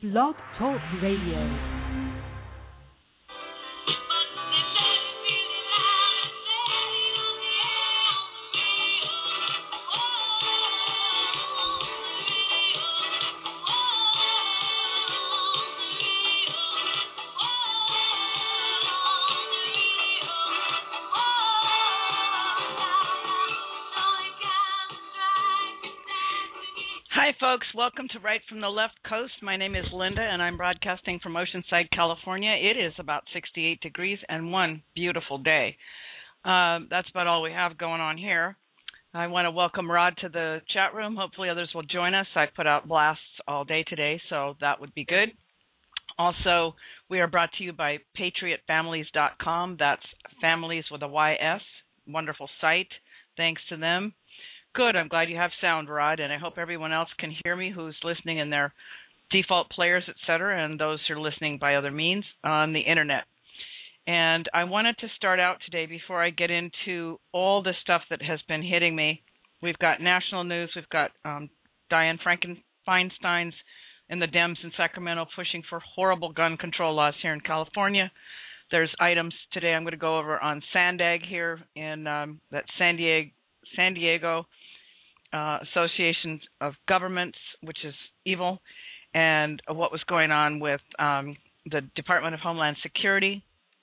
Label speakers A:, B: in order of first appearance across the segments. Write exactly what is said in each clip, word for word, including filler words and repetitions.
A: Blog Talk Radio. Hi, folks. Welcome to Right from the Left Coast. My name is Linda, and I'm broadcasting from Oceanside, California. It is about sixty-eight degrees and one beautiful day. Uh, that's about all we have going on here. I want to welcome Rod to the chat room. Hopefully others will join us. I put out blasts all day today, so that would be good. Also, we are brought to you by patriot families dot com. That's families with a Y S. Wonderful site. Thanks to them. Good. I'm glad you have sound, Rod, and I hope everyone else can hear me who's listening in their default players, et cetera, and those who are listening by other means on the Internet. And I wanted to start out today, before I get into all the stuff that has been hitting me. We've got national news. We've got um, Dianne Feinstein's and the Dems in Sacramento pushing for horrible gun control laws here in California. There's items today I'm going to go over on SANDAG here in um, that San Diego, San Diego Uh, Association of Governments, which is evil, and what was going on with um, the Department of Homeland Security,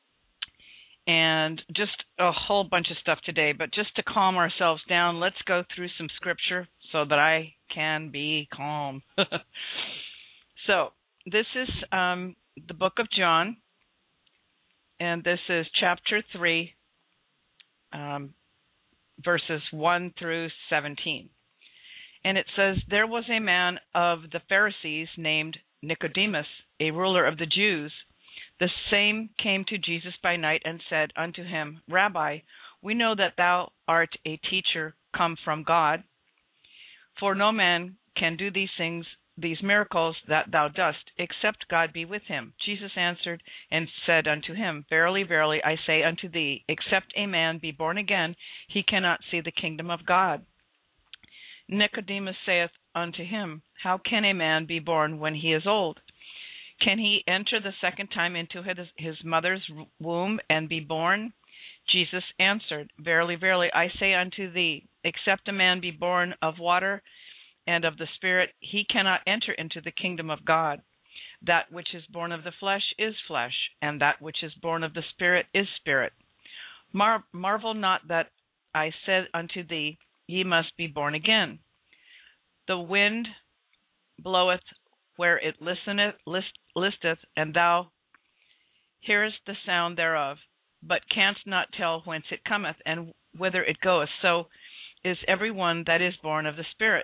A: and just a whole bunch of stuff today. But just to calm ourselves down, let's go through some scripture so that I can be calm. So this is um, the book of John, and this is chapter three, um, verses one through seventeen. And it says, "There was a man of the Pharisees named Nicodemus, a ruler of the Jews. The same came to Jesus by night and said unto him, Rabbi, we know that thou art a teacher come from God, for no man can do these things, these miracles that thou dost, except God be with him. Jesus answered and said unto him, Verily, verily, I say unto thee, except a man be born again, he cannot see the kingdom of God. Nicodemus saith unto him, How can a man be born when he is old? Can he enter the second time into his, his mother's womb and be born? Jesus answered, Verily, verily, I say unto thee, except a man be born of water and of the Spirit, he cannot enter into the kingdom of God. That which is born of the flesh is flesh, and that which is born of the Spirit is spirit. Mar- marvel not that I said unto thee, Ye must be born again. The wind bloweth where it listeneth, list, listeth, and thou hearest the sound thereof, but canst not tell whence it cometh, and whither it goeth. So is every one that is born of the Spirit.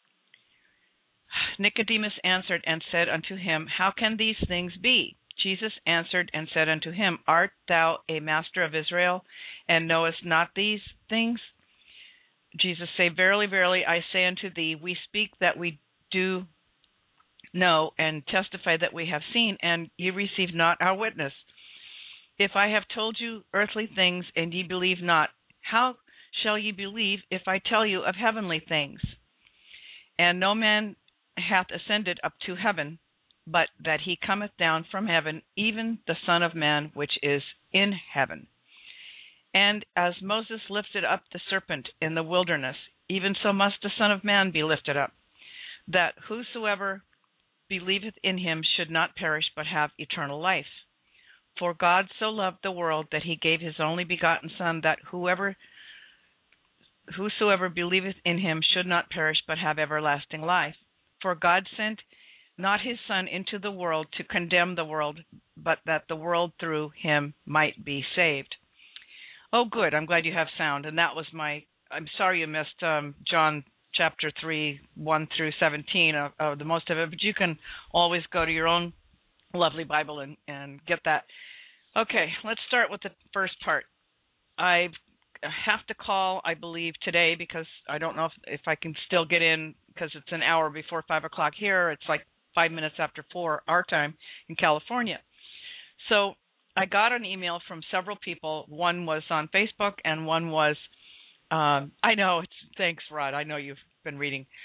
A: Nicodemus answered and said unto him, How can these things be? Jesus answered and said unto him, Art thou a master of Israel, and knowest not these things? Jesus said, Verily, verily, I say unto thee, we speak that we do know, and testify that we have seen, and ye receive not our witness. If I have told you earthly things, and ye believe not, how shall ye believe if I tell you of heavenly things? And no man hath ascended up to heaven, but that he cometh down from heaven, even the Son of Man which is in heaven. And as Moses lifted up the serpent in the wilderness, even so must the Son of Man be lifted up, that whosoever believeth in him should not perish, but have eternal life. For God so loved the world that he gave his only begotten Son, that whoever whosoever believeth in him should not perish, but have everlasting life. For God sent not his Son into the world to condemn the world, but that the world through him might be saved." Oh, good. I'm glad you have sound. And that was my, I'm sorry you missed um, John chapter three, one through seventeen, of, of the most of it, but you can always go to your own lovely Bible and, and get that. Okay, let's start with the first part. I have to call, I believe, today, because I don't know if, if I can still get in, because it's an hour before five o'clock here. It's like five minutes after four our time in California. So I got an email from several people. One was on Facebook, and one was, um, I know, it's, thanks, Rod. I know you've been reading.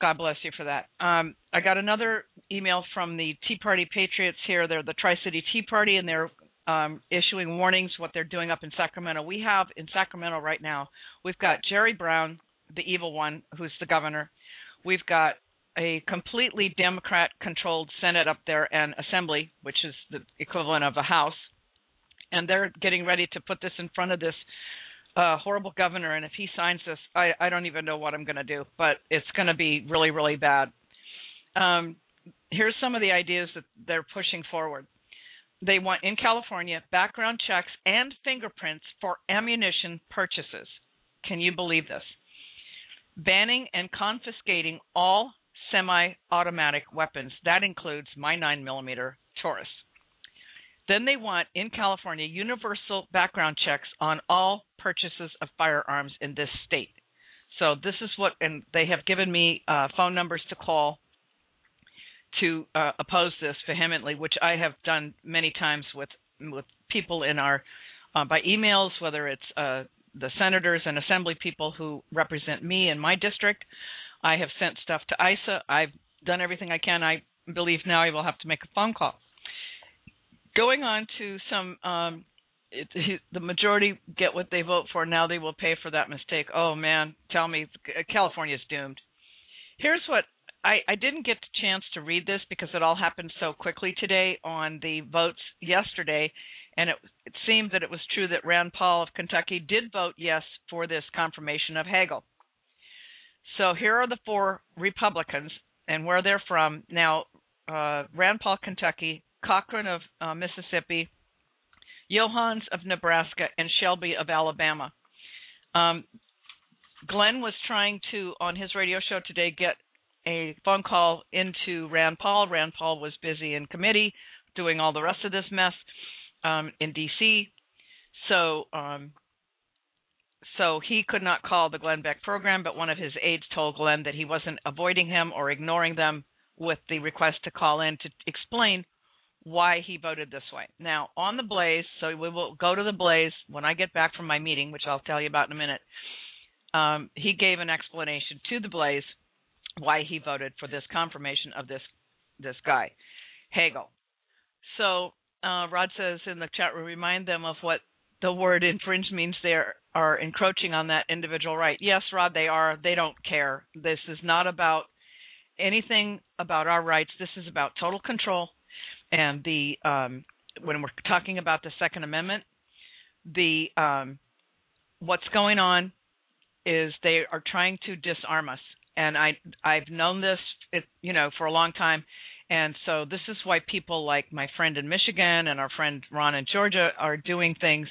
A: God bless you for that. Um, I got another email from the Tea Party Patriots here. They're the Tri-City Tea Party, and they're um, issuing warnings what they're doing up in Sacramento. We have in Sacramento right now, we've got Jerry Brown, the evil one, who's the governor. We've got a completely Democrat-controlled Senate up there and Assembly, which is the equivalent of a House, and they're getting ready to put this in front of this uh, horrible governor, and if he signs this, I, I don't even know what I'm going to do, but it's going to be really, really bad. Um, here's some of the ideas that they're pushing forward. They want, in California, background checks and fingerprints for ammunition purchases. Can you believe this? Banning and confiscating all semi-automatic weapons. That includes my nine millimeter Taurus. Then they want, in California, universal background checks on all purchases of firearms in this state. So this is what, and they have given me uh, phone numbers to call to uh, oppose this vehemently, which I have done many times with with people in our, uh, by emails, whether it's uh, the senators and assembly people who represent me in my district. I have sent stuff to I S A. I've done everything I can. I believe now I will have to make a phone call. Going on to some, um, it, the majority get what they vote for. Now they will pay for that mistake. Oh, man, tell me, California's doomed. Here's what, I, I didn't get the chance to read this because it all happened so quickly today on the votes yesterday, and it, it seemed that it was true that Rand Paul of Kentucky did vote yes for this confirmation of Hagel. So here are the four Republicans and where they're from. Now, uh, Rand Paul, Kentucky, Cochran of uh, Mississippi, Johans of Nebraska, and Shelby of Alabama. Um, Glenn was trying to, on his radio show today, get a phone call into Rand Paul. Rand Paul was busy in committee doing all the rest of this mess um, in D C So, um, so he could not call the Glenn Beck program, but one of his aides told Glenn that he wasn't avoiding him or ignoring them with the request to call in to explain why he voted this way. Now, on the Blaze, so we will go to the Blaze when I get back from my meeting, which I'll tell you about in a minute. Um, he gave an explanation to the Blaze why he voted for this confirmation of this this guy, Hagel. So uh, Rod says in the chat room, remind them of what the word infringe means. They are, are encroaching on that individual right. Yes, Rod, they are. They don't care. This is not about anything about our rights. This is about total control. And the um, when we're talking about the Second Amendment, the um, what's going on is they are trying to disarm us. And I I've known this, it, you know, for a long time. And so this is why people like my friend in Michigan and our friend Ron in Georgia are doing things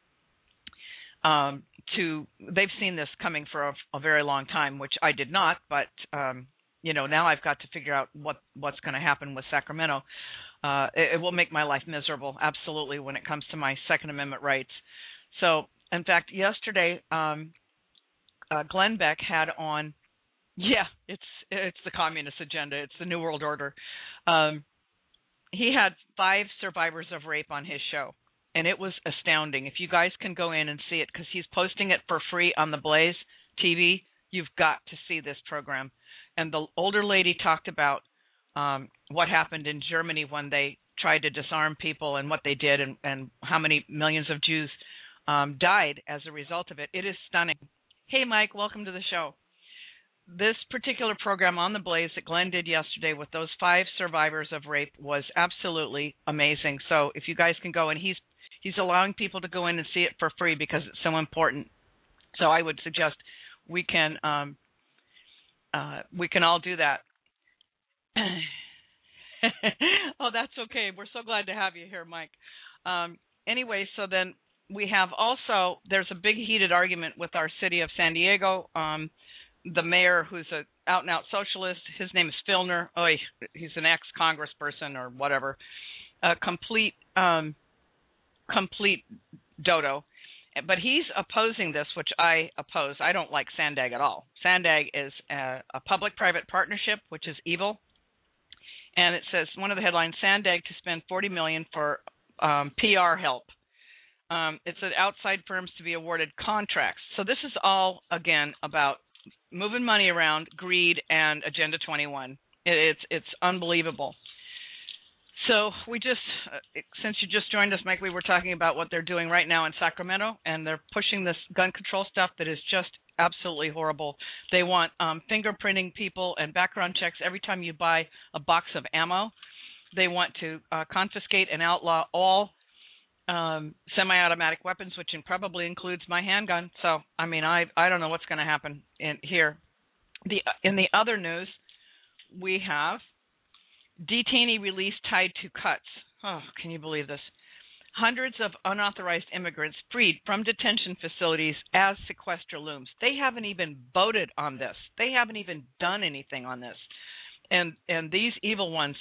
A: um, to. They've seen this coming for a, a very long time, which I did not. But um, you know, now I've got to figure out what what's going to happen with Sacramento. Uh, it, it will make my life miserable, absolutely, when it comes to my Second Amendment rights. So, in fact, yesterday, um, uh, Glenn Beck had on, yeah, it's it's the communist agenda. It's the New World Order. Um, he had five survivors of rape on his show, and it was astounding. If you guys can go in and see it, because he's posting it for free on the Blaze T V, you've got to see this program. And the older lady talked about Um, what happened in Germany when they tried to disarm people and what they did and, and how many millions of Jews um, died as a result of it. It is stunning. Hey, Mike, welcome to the show. This particular program on the Blaze that Glenn did yesterday with those five survivors of rape was absolutely amazing. So if you guys can go, and he's he's allowing people to go in and see it for free because it's so important. So I would suggest we can um, uh, we can all do that. Oh, that's okay. We're so glad to have you here, Mike. Um, anyway, so then we have also, there's a big heated argument with our city of San Diego. Um, the mayor, who's a out-and-out socialist, his name is Filner. Oh, he's an ex-congressperson or whatever. A complete, um, complete dodo. But he's opposing this, which I oppose. I don't like Sandag at all. Sandag is a, a public-private partnership, which is evil. And it says, one of the headlines, Sandag to spend forty million dollars for um, P R help. Um, it said outside firms to be awarded contracts. So this is all, again, about moving money around, greed, and Agenda twenty-one. It, it's it's unbelievable. So we just, uh, since you just joined us, Mike, we were talking about what they're doing right now in Sacramento, and they're pushing this gun control stuff that is just absolutely horrible. They want um, fingerprinting people and background checks every time you buy a box of ammo. They want to uh, confiscate and outlaw all um, semi-automatic weapons, which in probably includes my handgun. So, I mean, I I don't know what's going to happen in here. The in the other news, we have detainee release tied to cuts. Oh, can you believe this? Hundreds of unauthorized immigrants freed from detention facilities as sequester looms. They haven't even voted on this. They haven't even done anything on this. And and these evil ones,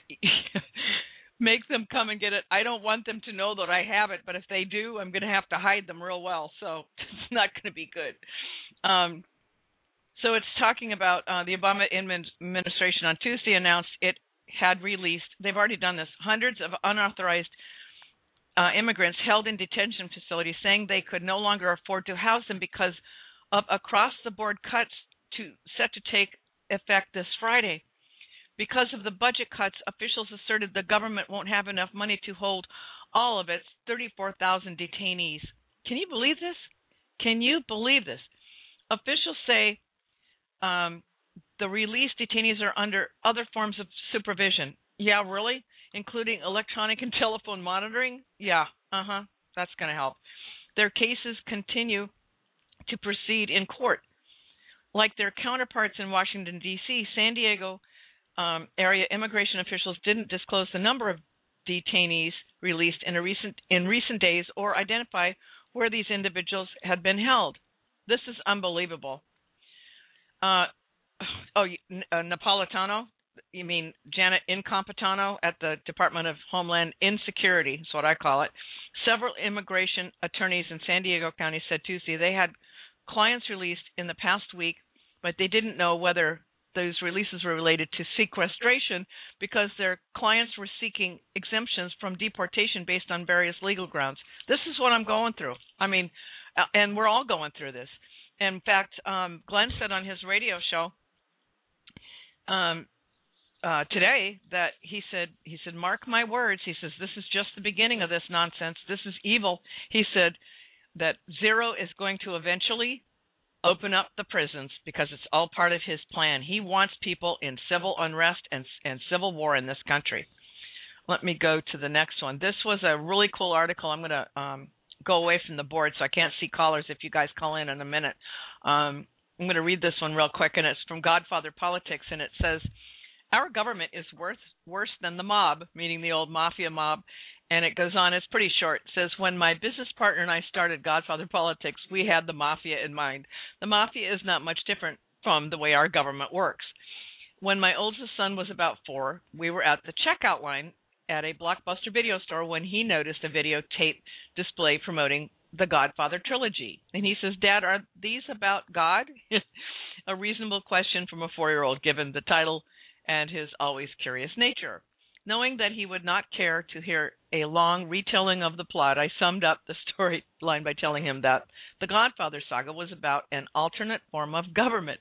A: make them come and get it. I don't want them to know that I have it, but if they do, I'm going to have to hide them real well. So it's not going to be good. Um, so it's talking about uh, the Obama administration on Tuesday announced it had released, they've already done this, hundreds of unauthorized uh, immigrants held in detention facilities, saying they could no longer afford to house them because of across-the-board cuts to set to take effect this Friday. Because of the budget cuts, officials asserted the government won't have enough money to hold all of its thirty-four thousand detainees. Can you believe this? Can you believe this? Officials say um, the released detainees are under other forms of supervision. Yeah, really? Including electronic and telephone monitoring? Yeah, uh-huh. That's going to help. Their cases continue to proceed in court. Like their counterparts in Washington, D C, San Diego um, area immigration officials didn't disclose the number of detainees released in a recent in recent days or identify where these individuals had been held. This is unbelievable. Uh, oh, uh, Napolitano, you mean Janet Incompetano at the Department of Homeland Insecurity, is what I call it. Several immigration attorneys in San Diego County said Tuesday they had clients released in the past week, but they didn't know whether those releases were related to sequestration because their clients were seeking exemptions from deportation based on various legal grounds. This is what I'm going through. I mean, and we're all going through this. In fact, um, Glenn said on his radio show um, uh, today that he said, he said, mark my words. He says, this is just the beginning of this nonsense. This is evil. He said that Zero is going to eventually open up the prisons because it's all part of his plan. He wants people in civil unrest and, and civil war in this country. Let me go to the next one. This was a really cool article. I'm going to um, go away from the board so I can't see callers if you guys call in in a minute. Um, I'm going to read this one real quick, and it's from Godfather Politics, and it says, our government is worth, worse than the mob, meaning the old mafia mob. And it goes on, it's pretty short. It says, when my business partner and I started Godfather Politics, we had the mafia in mind. The mafia is not much different from the way our government works. When my oldest son was about four, we were at the checkout line at a Blockbuster video store when he noticed a videotape display promoting the Godfather trilogy. And he says, Dad, are these about God? A reasonable question from a four-year-old given the title and his always curious nature. Knowing that he would not care to hear a long retelling of the plot, I summed up the storyline by telling him that the Godfather saga was about an alternate form of government.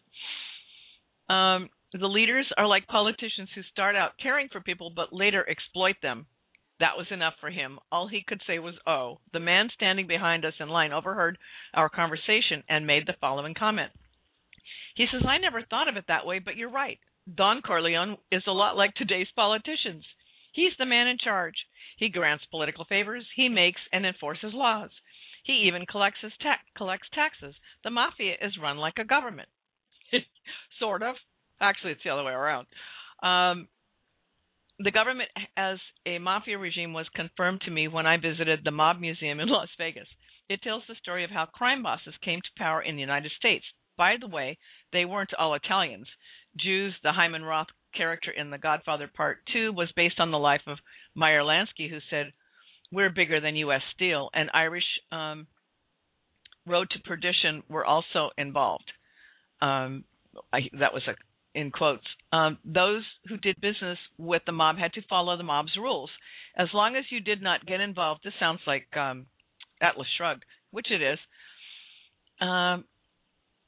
A: Um, the leaders are like politicians who start out caring for people but later exploit them. That was enough for him. All he could say was, oh. The man standing behind us in line overheard our conversation and made the following comment. He says, I never thought of it that way, but you're right. Don Corleone is a lot like today's politicians. He's the man in charge. He grants political favors. He makes and enforces laws. He even collects his ta- collects taxes. The mafia is run like a government. Sort of. Actually, it's the other way around. Um, the government as a mafia regime was confirmed to me when I visited the Mob Museum in Las Vegas. It tells the story of how crime bosses came to power in the United States. By the way, they weren't all Italians. Jews, the Hyman Roth character in The Godfather Part two, was based on the life of Meyer Lansky, who said, we're bigger than U S Steel, and Irish um, Road to Perdition were also involved. Um, I, that was a, in quotes. Um, those who did business with the mob had to follow the mob's rules. As long as you did not get involved, this sounds like um, Atlas Shrugged, which it is, um,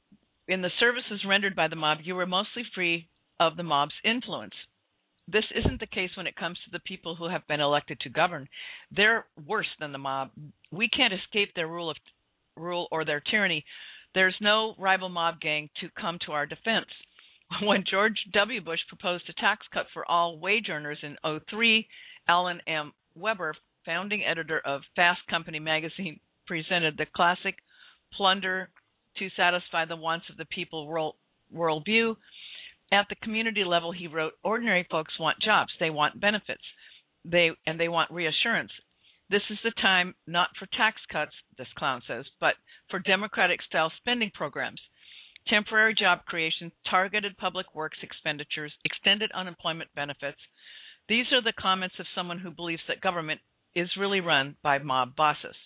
A: In the services rendered by the mob, you were mostly free of the mob's influence. This isn't the case when it comes to the people who have been elected to govern. They're worse than the mob. We can't escape their rule of rule or their tyranny. There's no rival mob gang to come to our defense. When George W. Bush proposed a tax cut for all wage earners in oh three, Alan M. Weber, founding editor of Fast Company magazine, presented the classic plunder to satisfy the wants of the people world, worldview. At the community level, he wrote, ordinary folks want jobs. They want benefits. They and they want reassurance. This is the time not for tax cuts, this clown says, but for democratic-style spending programs, temporary job creation, targeted public works expenditures, extended unemployment benefits. These are the comments of someone who believes that government is really run by mob bosses.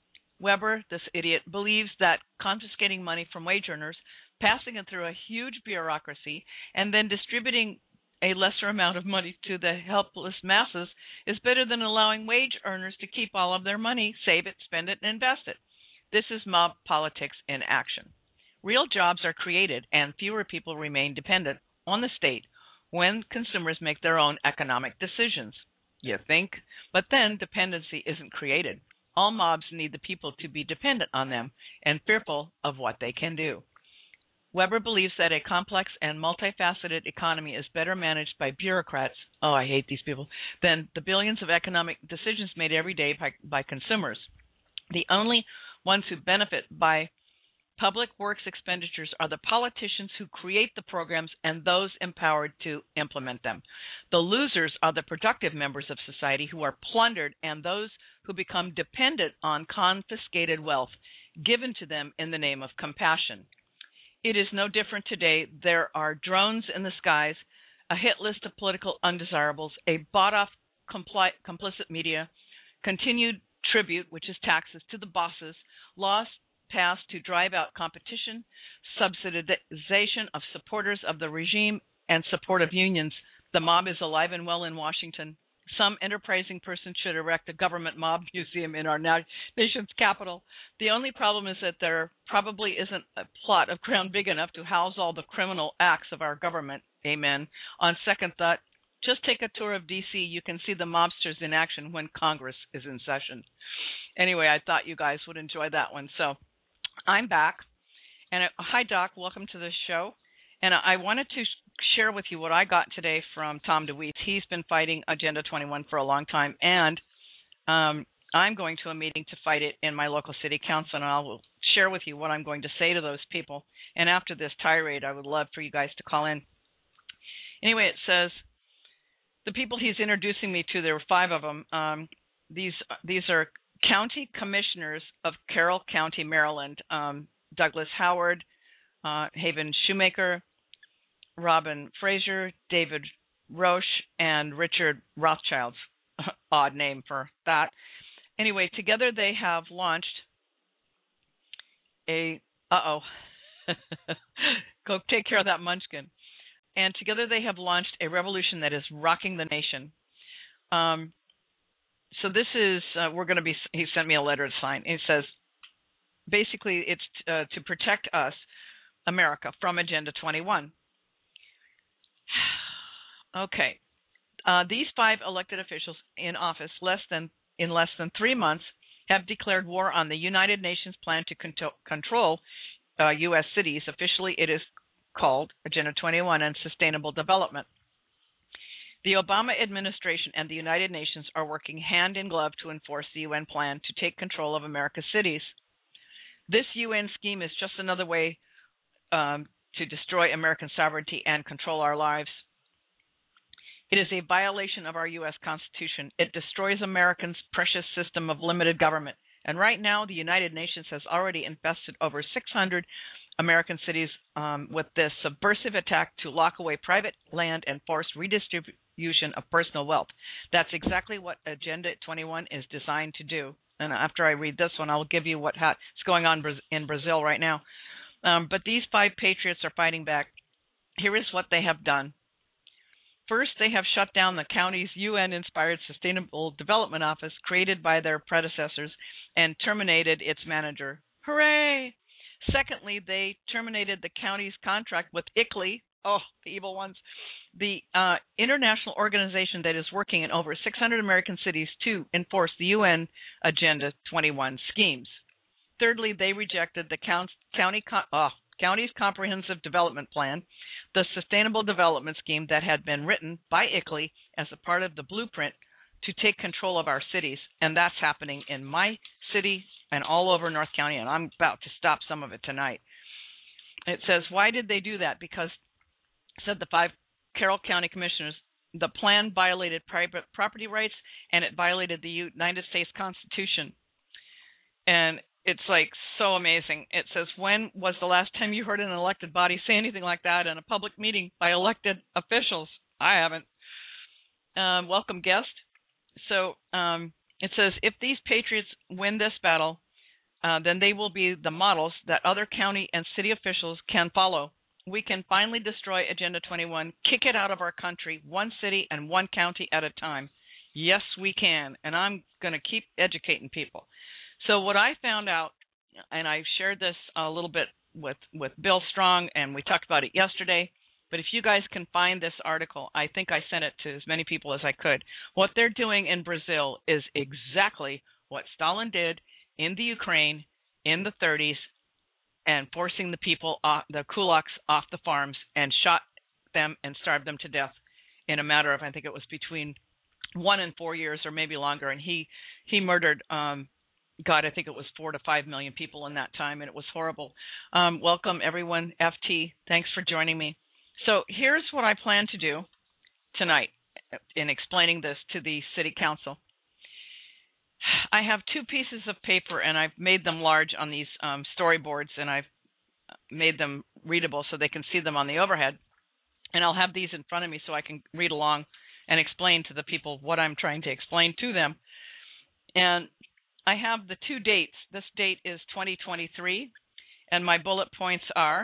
A: Weber, this idiot, believes that confiscating money from wage earners, passing it through a huge bureaucracy, and then distributing a lesser amount of money to the helpless masses is better than allowing wage earners to keep all of their money, save it, spend it, and invest it. This is mob politics in action. Real jobs are created and fewer people remain dependent on the state when consumers make their own economic decisions. You think? But then dependency isn't created. All mobs need the people to be dependent on them and fearful of what they can do. Weber believes that a complex and multifaceted economy is better managed by bureaucrats, oh, I hate these people, than the billions of economic decisions made every day by, by consumers. The only ones who benefit by public works expenditures are the politicians who create the programs and those empowered to implement them. The losers are the productive members of society who are plundered and those who become dependent on confiscated wealth given to them in the name of compassion. It is no different today. There are drones in the skies, a hit list of political undesirables, a bought-off compli- complicit media, continued tribute, which is taxes, to the bosses, laws passed to drive out competition, subsidization of supporters of the regime, and support of unions. The mob is alive and well in Washington. Some enterprising person should erect a government mob museum in our nation's capital. The only problem is that there probably isn't a plot of ground big enough to house all the criminal acts of our government. Amen. On second thought, just take a tour of D C. You can see the mobsters in action when Congress is in session. Anyway, I thought you guys would enjoy that one. So I'm back. And uh, hi, Doc. Welcome to the show. And I wanted to share with you what I got today from Tom DeWeese. He's been fighting Agenda twenty-one for a long time, and um, I'm going to a meeting to fight it in my local city council, and I will share with you what I'm going to say to those people. And after this tirade, I would love for you guys to call in. Anyway, it says the people he's introducing me to, there were five of them. Um, these these are county commissioners of Carroll County, Maryland: um, Douglas Howard, uh, Haven Shoemaker, Robin Fraser, David Roche, and Richard Rothschild's odd name for that. Anyway, together they have launched a, uh-oh, go take care of that munchkin. And together they have launched a revolution that is rocking the nation. Um, so this is, uh, we're going to be, he sent me a letter to sign. It says, basically it's uh, to protect us, America, from Agenda twenty-one. Okay. Uh, these five elected officials in office less than in less than three months have declared war on the United Nations plan to control, control uh, U S cities. Officially, it is called Agenda twenty-one and Sustainable Development. The Obama administration and the United Nations are working hand in glove to enforce the U N plan to take control of America's cities. This U N scheme is just another way um, to destroy American sovereignty and control our lives. It is a violation of our U S Constitution. It destroys Americans' precious system of limited government. And right now, the United Nations has already infested over six hundred American cities um, with this subversive attack to lock away private land and force redistribution of personal wealth. That's exactly what Agenda twenty-one is designed to do. And after I read this one, I'll give you what's going on in Brazil right now. Um, but these five patriots are fighting back. Here is what they have done. First, they have shut down the county's U N-inspired Sustainable Development Office created by their predecessors and terminated its manager. Hooray! Secondly, they terminated the county's contract with I C L E, oh, the evil ones, the uh, international organization that is working in over six hundred American cities to enforce the U N Agenda twenty-one schemes. Thirdly, they rejected the county, oh, county's comprehensive development plan, the sustainable development scheme that had been written by I C L E as a part of the blueprint to take control of our cities, and that's happening in my city and all over North County, and I'm about to stop some of it tonight. It says, why did they do that? Because, said the five Carroll County commissioners, the plan violated private property rights, and it violated the United States Constitution. And it's like so amazing. It says, when was the last time you heard an elected body say anything like that in a public meeting by elected officials? I haven't. Um, welcome, guest. So um, it says, if these patriots win this battle, uh, then they will be the models that other county and city officials can follow. We can finally destroy Agenda twenty-one, kick it out of our country, one city and one county at a time. Yes, we can. And I'm going to keep educating people. So what I found out, and I shared this a little bit with, with Bill Strong, and we talked about it yesterday, but if you guys can find this article, I think I sent it to as many people as I could. What they're doing in Brazil is exactly what Stalin did in the Ukraine in the thirties, and forcing the people, off, the kulaks, off the farms and shot them and starved them to death in a matter of, I think it was between one and four years or maybe longer. And he, he murdered, um, God, I think it was four to five million people in that time, and it was horrible. Um, welcome, everyone. F T, thanks for joining me. So here's what I plan to do tonight in explaining this to the City Council. I have two pieces of paper, and I've made them large on these um, storyboards, and I've made them readable so they can see them on the overhead. And I'll have these in front of me so I can read along and explain to the people what I'm trying to explain to them. And I have the two dates. This date is twenty twenty-three, and my bullet points are,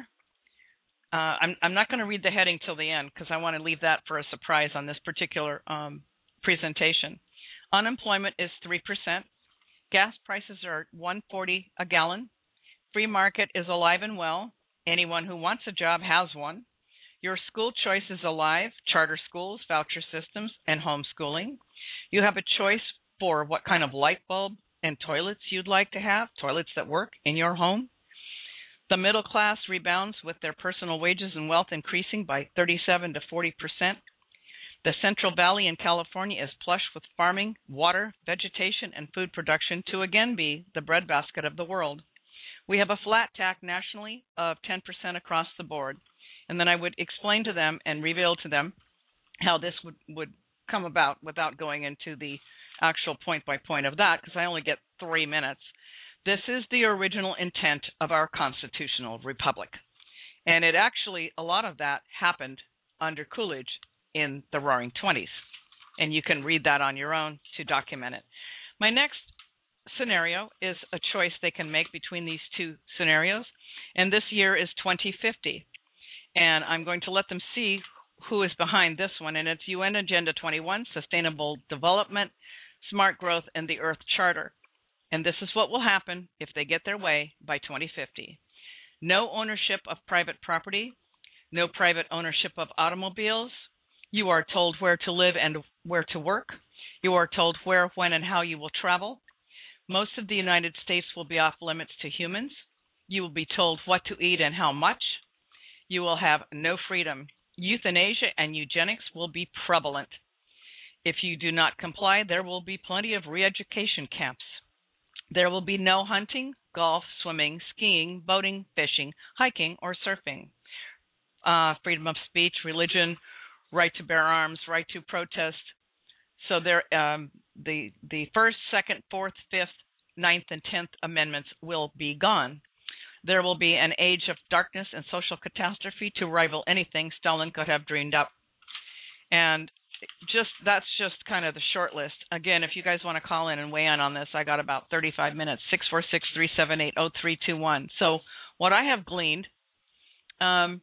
A: uh, I'm, I'm not going to read the heading till the end because I want to leave that for a surprise on this particular um, presentation. Unemployment is three percent. Gas prices are one forty a gallon. Free market is alive and well. Anyone who wants a job has one. Your school choice is alive. Charter schools, voucher systems, and homeschooling. You have a choice for what kind of light bulb and toilets you'd like to have, toilets that work in your home. The middle class rebounds with their personal wages and wealth increasing by thirty-seven to forty percent. The Central Valley in California is plush with farming, water, vegetation, and food production to again be the breadbasket of the world. We have a flat tax nationally of ten percent across the board. And then I would explain to them and reveal to them how this would, would come about without going into the actual point by point of that, because I only get three minutes. This is the original intent of our constitutional republic. And it actually, a lot of that happened under Coolidge in the Roaring Twenties. And you can read that on your own to document it. My next scenario is a choice they can make between these two scenarios. And this year is twenty fifty. And I'm going to let them see who is behind this one. And it's U N Agenda twenty-one, Sustainable Development, Smart Growth, and the Earth Charter. And this is what will happen if they get their way by twenty fifty. No ownership of private property, no private ownership of automobiles. You are told where to live and where to work. You are told where, when, and how you will travel. Most of the United States will be off limits to humans. You will be told what to eat and how much. You will have no freedom. Euthanasia and eugenics will be prevalent. If you do not comply, there will be plenty of re-education camps. There will be no hunting, golf, swimming, skiing, boating, fishing, hiking, or surfing. Uh, freedom of speech, religion, right to bear arms, right to protest. So there, um, the the first, second, fourth, fifth, ninth, and tenth amendments will be gone. There will be an age of darkness and social catastrophe to rival anything Stalin could have dreamed up. And just that's just kind of the short list. Again, if you guys want to call in and weigh in on this, I got about thirty-five minutes, six four six, three seven eight, zero three two one. So what I have gleaned, um,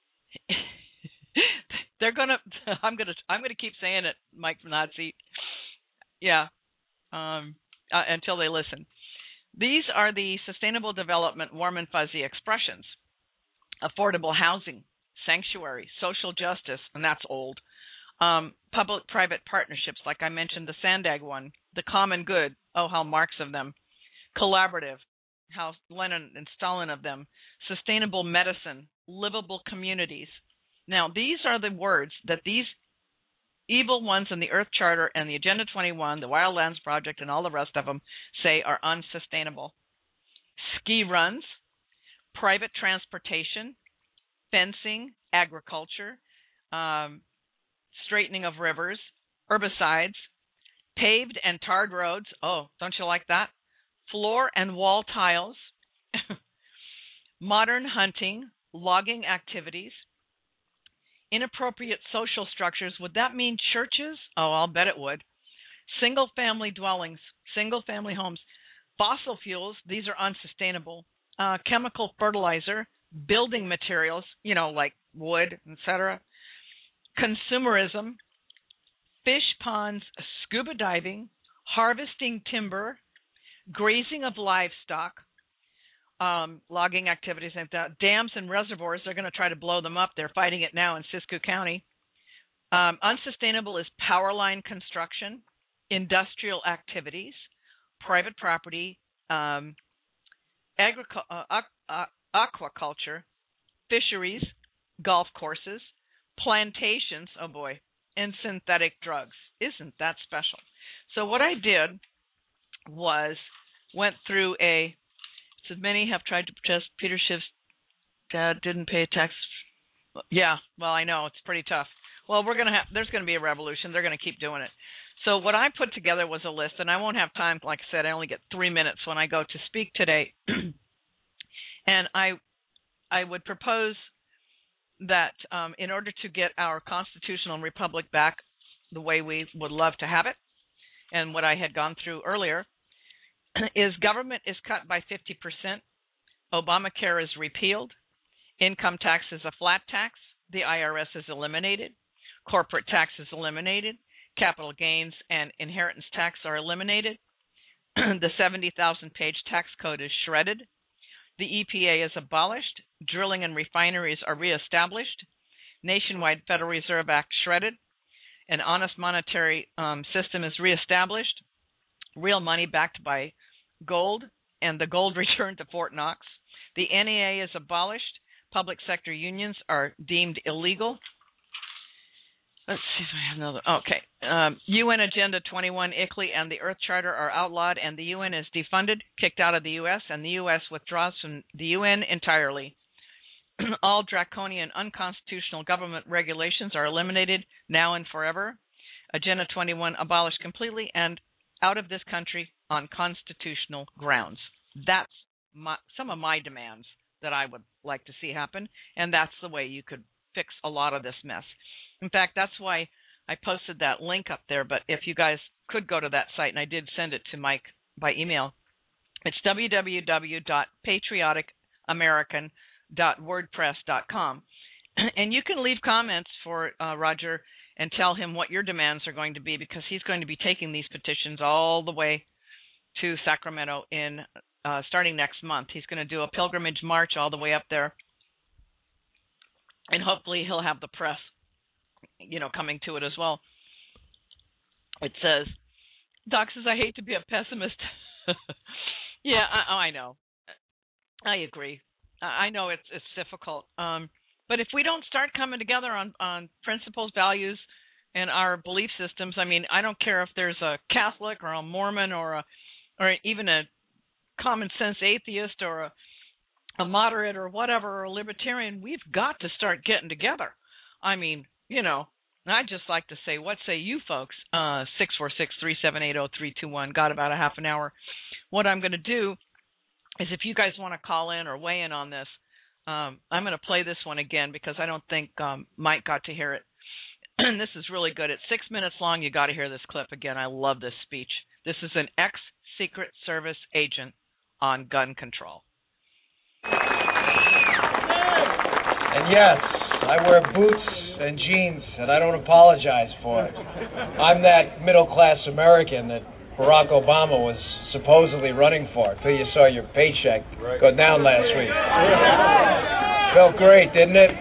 A: they're going to, I'm going to, I'm going to keep saying it, Mike from the hot seat. Yeah. Um, uh, until they listen. These are the sustainable development warm and fuzzy expressions: affordable housing, sanctuary, social justice, and that's old. Um, public-private partnerships, like I mentioned, the Sandag one, the common good, oh, how Marx of them, collaborative, how Lenin and Stalin of them, sustainable medicine, livable communities. Now, these are the words that these evil ones in the Earth Charter and the Agenda twenty-one, the Wildlands Project, and all the rest of them say are unsustainable. Ski runs, private transportation, fencing, agriculture, um, straightening of rivers, herbicides, paved and tarred roads. Oh, don't you like that? Floor and wall tiles, modern hunting, logging activities, inappropriate social structures. Would that mean churches? Oh, I'll bet it would. Single-family dwellings, single-family homes, fossil fuels. These are unsustainable. Uh, chemical fertilizer, building materials, you know, like wood, et cetera. Consumerism, fish ponds, scuba diving, harvesting timber, grazing of livestock, um, logging activities like that, dams and reservoirs. They're going to try to blow them up. They're fighting it now in Siskiyou County. Um, unsustainable is power line construction, industrial activities, private property, um, agric- uh, uh, aquaculture, fisheries, golf courses, plantations, oh boy, and synthetic drugs. Isn't that special? So what I did was went through a, so many have tried to protest Peter Schiff's dad didn't pay tax. Yeah, well, I know, it's pretty tough. Well, we're going to have, there's going to be a revolution. They're going to keep doing it. So what I put together was a list, and I won't have time. Like I said, I only get three minutes when I go to speak today. And I, I would propose that um, in order to get our constitutional republic back the way we would love to have it, and what I had gone through earlier, is government is cut by fifty percent, Obamacare is repealed, income tax is a flat tax, the I R S is eliminated, corporate tax is eliminated, capital gains and inheritance tax are eliminated, the seventy thousand page tax code is shredded, the E P A is abolished, drilling and refineries are reestablished, nationwide Federal Reserve Act shredded, an honest monetary um, system is reestablished, real money backed by gold, and the gold returned to Fort Knox. The N E A is abolished. Public sector unions are deemed illegal. Let's see if I have another. Okay. Um, U N Agenda twenty-one, I C L I, and the Earth Charter are outlawed, and the U N is defunded, kicked out of the U S, and the U S withdraws from the U N entirely. All draconian, unconstitutional government regulations are eliminated now and forever. Agenda twenty-one abolished completely and out of this country on constitutional grounds. That's my, some of my demands that I would like to see happen, and that's the way you could fix a lot of this mess. In fact, that's why I posted that link up there, but if you guys could go to that site, and I did send it to Mike by email, it's w w w dot patriotic american dot wordpress dot com. And you can leave comments for uh, Roger and tell him what your demands are going to be, because he's going to be taking these petitions all the way to Sacramento in uh, starting next month. He's going to do a pilgrimage march all the way up there, and hopefully he'll have the press, you know, coming to it as well. It says, Doc says, I hate to be a pessimist. Yeah, I, I know. I agree. I know it's it's difficult. Um, but if we don't start coming together on, on principles, values, and our belief systems, I mean, I don't care if there's a Catholic or a Mormon or a or even a common sense atheist or a, a moderate or whatever, or a libertarian, we've got to start getting together. I mean, you know, I'd just like to say, what say you folks? Uh, six four six, three seven eight, zero three two one. Got about a half an hour. What I'm going to do is, if you guys want to call in or weigh in on this, um, I'm going to play this one again because I don't think um, Mike got to hear it. And this is really good. It's six minutes long. You got to hear this clip again. I love this speech. This is an ex-Secret Service agent on gun control.
B: And yes, I wear boots and jeans, and I don't apologize for it. I'm that middle-class American that Barack Obama was supposedly running for until you saw your paycheck go down last week. Felt great, didn't it?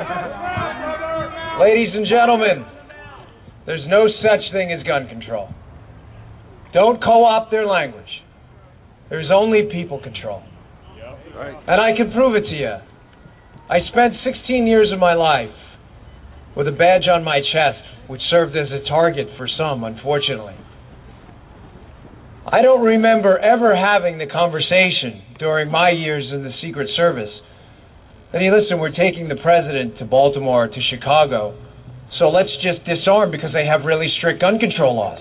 B: Ladies and gentlemen, there's no such thing as gun control. Don't co-opt their language. There's only people control. And I can prove it to you. I spent sixteen years of my life with a badge on my chest, which served as a target for some, unfortunately. I don't remember ever having the conversation during my years in the Secret Service. And you listen, we're taking the president to Baltimore, to Chicago, so let's just disarm because they have really strict gun control laws.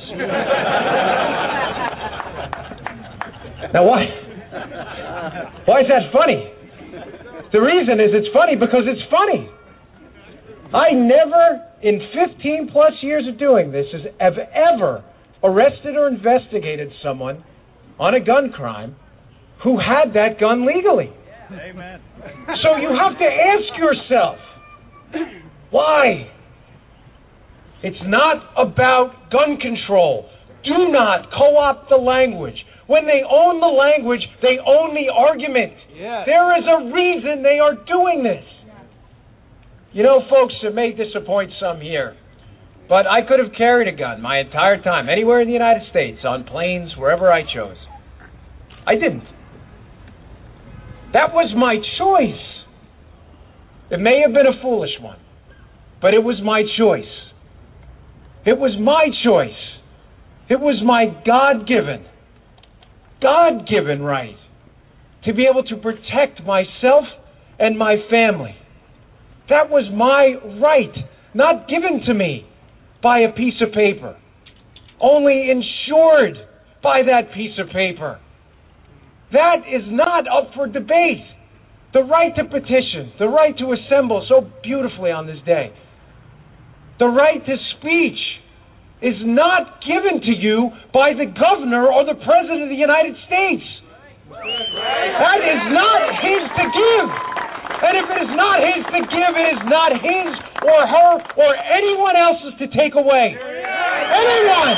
B: Now, why? Why is that funny? The reason is it's funny because it's funny. I never, in fifteen plus years of doing this, have ever arrested or investigated someone on a gun crime who had that gun legally. Amen. So you have to ask yourself, why? It's not about gun control. Do not co-opt the language. When they own the language, they own the argument. Yeah. There is a reason they are doing this. You know, folks, it may disappoint some here, but I could have carried a gun my entire time, anywhere in the United States, on planes, wherever I chose. I didn't. That was my choice. It may have been a foolish one, but it was my choice. It was my choice. It was my God-given, God-given right to be able to protect myself and my family. That was my right, not given to me by a piece of paper, only insured by that piece of paper. That is not up for debate. The right to petition, the right to assemble so beautifully on this day, the right to speech is not given to you by the governor or the president of the United States. That is not his to give. And if it is not his to give, it is not his or her or anyone else's to take away. Anyone!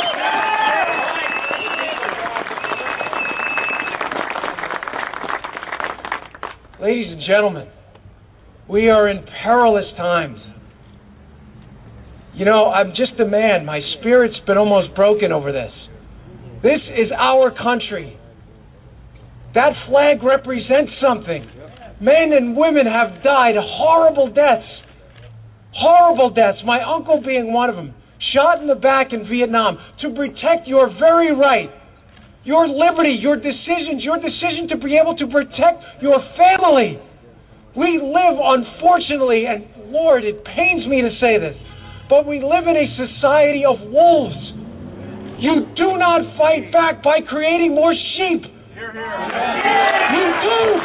B: Ladies and gentlemen, we are in perilous times. You know, I'm just a man. My spirit's been almost broken over this. This is our country. That flag represents something. Men and women have died horrible deaths. Horrible deaths. My uncle being one of them. Shot in the back in Vietnam to protect your very right. Your liberty, your decisions, your decision to be able to protect your family. We live, unfortunately, and Lord, it pains me to say this, but we live in a society of wolves. You do not fight back by creating more sheep. Hear, hear. You do.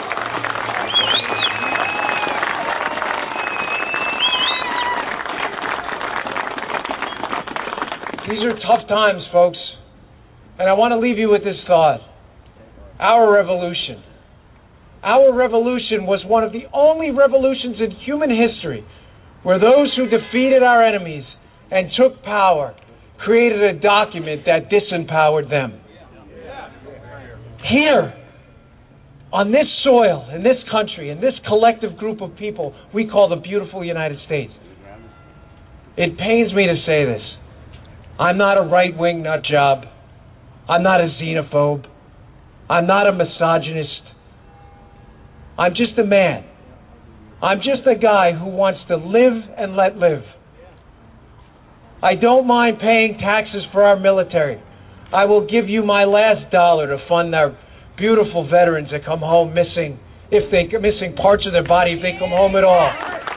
B: These are tough times, folks. And I want to leave you with this thought. Our revolution. Our revolution was one of the only revolutions in human history where those who defeated our enemies and took power created a document that disempowered them. Here, on this soil, in this country, in this collective group of people we call the beautiful United States, it pains me to say this. I'm not a right-wing nut job. I'm not a xenophobe. I'm not a misogynist. I'm just a man. I'm just a guy who wants to live and let live. I don't mind paying taxes for our military. I will give you my last dollar to fund our beautiful veterans that come home missing, if they missing parts of their body, if they come home at all.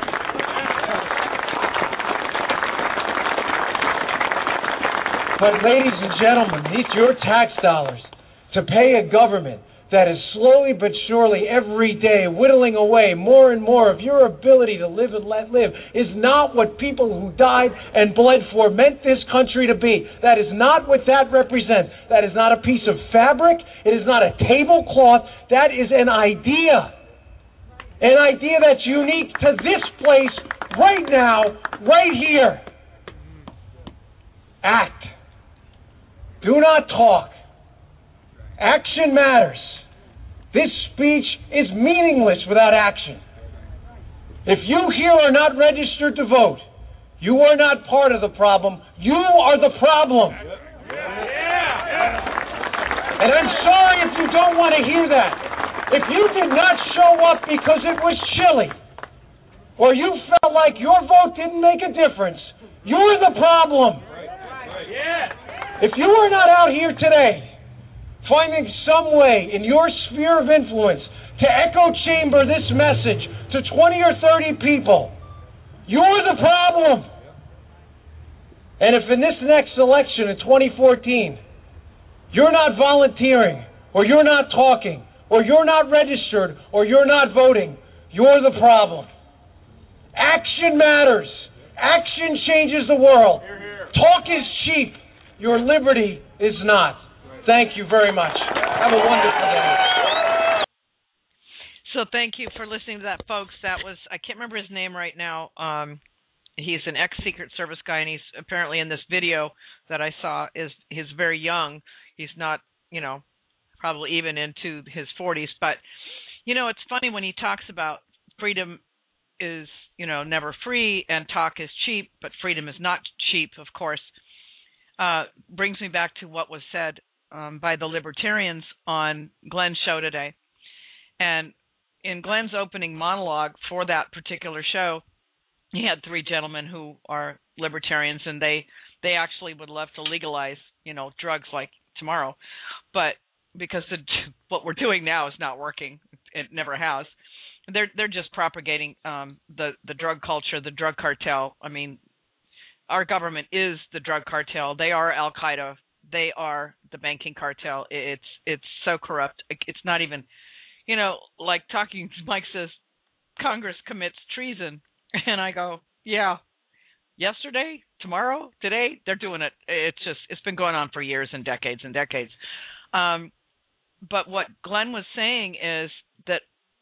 B: But ladies and gentlemen, these are your tax dollars to pay a government that is slowly but surely every day whittling away more and more of your ability to live and let live is not what people who died and bled for meant this country to be. That is not what that represents. That is not a piece of fabric. It is not a tablecloth. That is an idea. An idea that's unique to this place right now, right here. Act. Do not talk. Action matters. This speech is meaningless without action. If you here are not registered to vote, you are not part of the problem. You are the problem. And I'm sorry if you don't want to hear that. If you did not show up because it was chilly, or you felt like your vote didn't make a difference, you're the problem. If you are not out here today finding some way in your sphere of influence to echo chamber this message to twenty or thirty people, you're the problem. And if in this next election in twenty fourteen, you're not volunteering, or you're not talking, or you're not registered, or you're not voting, you're the problem. Action matters. Action changes the world. Talk is cheap. Your liberty is not. Thank you very much. Have a wonderful day.
A: So thank you for listening to that, folks. That was, I can't remember his name right now. Um, he's an ex-Secret Service guy, and he's apparently in this video that I saw, is he's very young. He's not, you know, probably even into his forties. But, you know, it's funny when he talks about freedom is, you know, never free and talk is cheap, but freedom is not cheap, of course. Uh, brings me back to what was said um, by the libertarians on Glenn's show today. And in Glenn's opening monologue for that particular show, he had three gentlemen who are libertarians, and they, they actually would love to legalize, you know, drugs like tomorrow. But because the, what we're doing now is not working, it never has. They're they're just propagating um, the the drug culture, the drug cartel. I mean, our government is the drug cartel. They are Al Qaeda. They are the banking cartel. It's it's so corrupt. It's not even, you know, like talking. Mike says Congress commits treason, and I go, yeah. Yesterday, tomorrow, today, they're doing it. It's just it's been going on for years and decades and decades. Um, but what Glenn was saying is that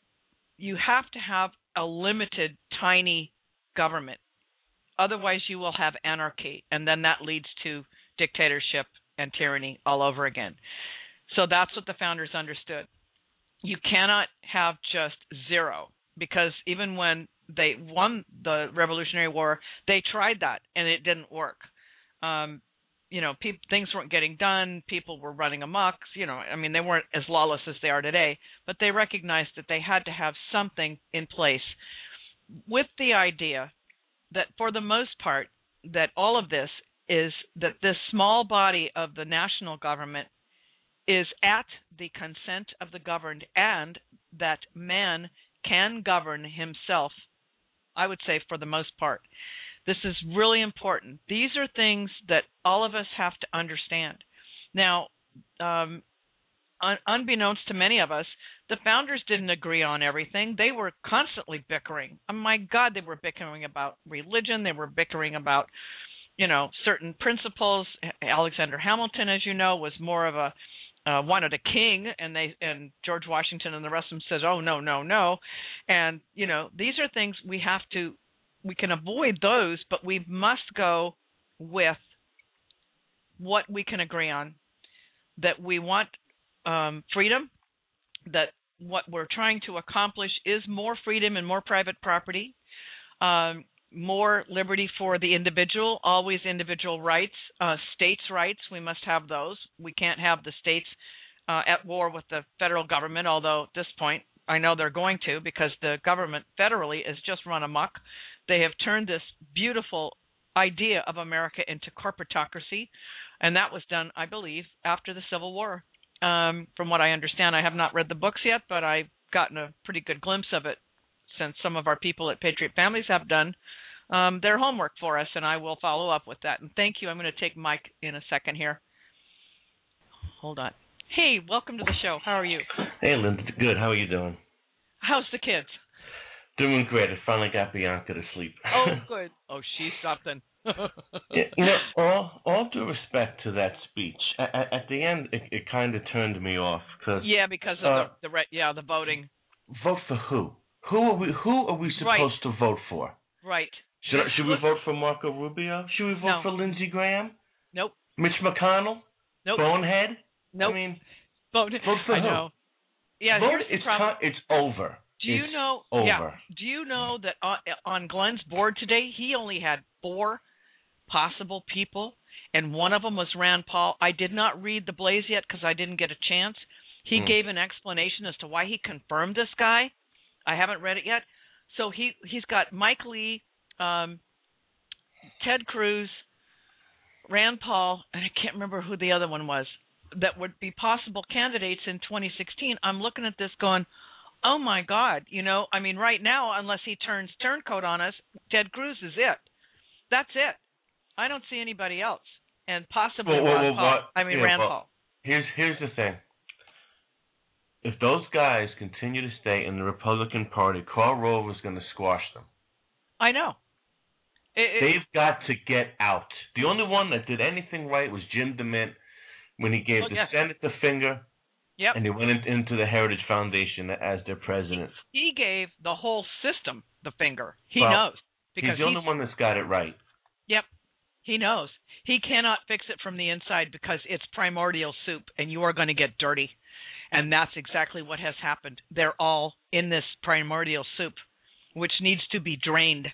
A: you have to have a limited, tiny government. Otherwise, you will have anarchy, and then that leads to dictatorship and tyranny all over again. So that's what the founders understood. You cannot have just zero, because even when they won the Revolutionary War, they tried that, and it didn't work. Um, you know, pe- things weren't getting done. People were running amok. You know, I mean, they weren't as lawless as they are today, but they recognized that they had to have something in place with the idea that for the most part, that all of this is that this small body of the national government is at the consent of the governed, and that man can govern himself, I would say, for the most part. This is really important. These are things that all of us have to understand. Now, um, un- unbeknownst to many of us, the founders didn't agree on everything. They were constantly bickering. Oh my God, they were bickering about religion. They were bickering about, you know, certain principles. Alexander Hamilton, as you know, was more of a Uh, wanted a king, and they and George Washington and the rest of them says, "Oh no, no, no," and you know these are things we have to, we can avoid those, but we must go with what we can agree on. That we want um, freedom. That what we're trying to accomplish is more freedom and more private property. Um, more liberty for the individual, always individual rights, uh, states' rights. We must have those. We can't have the states uh, at war with the federal government, although at this point I know they're going to, because the government federally has just run amok. They have turned this beautiful idea of America into corporatocracy, and that was done, I believe, after the Civil War. Um, from what I understand, I have not read the books yet, but I've gotten a pretty good glimpse of it since some of our people at Patriot Families have done um, their homework for us, and I will follow up with that. And thank you. I'm going to take Mike in a second here. Hold on. Hey, welcome to the show. How are you?
C: Hey, Linda. Good. How are you doing?
A: How's the kids?
C: Doing great. I finally got Bianca to sleep.
A: Oh, good. Oh, she's something.
C: Yeah, you know, all, all due respect to that speech, at, at the end, it, it kind of turned me off. Cause,
A: yeah, because of uh, the, the yeah the voting.
C: Vote for who? Who are we? Who are we supposed
A: right.
C: to vote for?
A: Right.
C: Should should we vote for Marco Rubio? Should we vote
A: no.
C: for Lindsey Graham?
A: Nope.
C: Mitch McConnell?
A: Nope.
C: Bonehead?
A: Nope.
C: I mean,
A: Vote.
C: Vote for
A: I
C: who?
A: know. Yeah,
C: Vote,
A: here's the
C: it's,
A: problem.
C: it's over.
A: Do you
C: it's
A: know?
C: over.
A: Yeah. Do you know that on, on Glenn's board today, he only had four possible people, and one of them was Rand Paul. I did not read the Blaze yet because I didn't get a chance. He
C: Mm.
A: gave an explanation as to why he confirmed this guy. I haven't read it yet. So he he's got Mike Lee, um, Ted Cruz, Rand Paul, and I can't remember who the other one was, that would be possible candidates in twenty sixteen. I'm looking at this going, oh my God, you know, I mean, right now, unless he turns turncoat on us, Ted Cruz is it. That's it. I don't see anybody else, and possibly
C: Well, well,
A: Ron
C: well,
A: Paul.
C: but-
A: I mean,
C: yeah,
A: Rand
C: but
A: Paul.
C: Here's here's the thing. If those guys continue to stay in the Republican Party, Karl Rove is going to squash them.
A: I know. It, it,
C: They've got to get out. The only one that did anything right was Jim DeMint when he gave
A: Oh,
C: the
A: yes.
C: Senate the finger,
A: Yep.
C: and he went in, into the Heritage Foundation as their president.
A: He gave the whole system the finger. He
C: Well,
A: knows. Because
C: he's the only
A: he's,
C: one that's got it right.
A: Yep. He knows. He cannot fix it from the inside because it's primordial soup, and you are going to get dirty. And that's exactly what has happened. They're all in this primordial soup, which needs to be drained.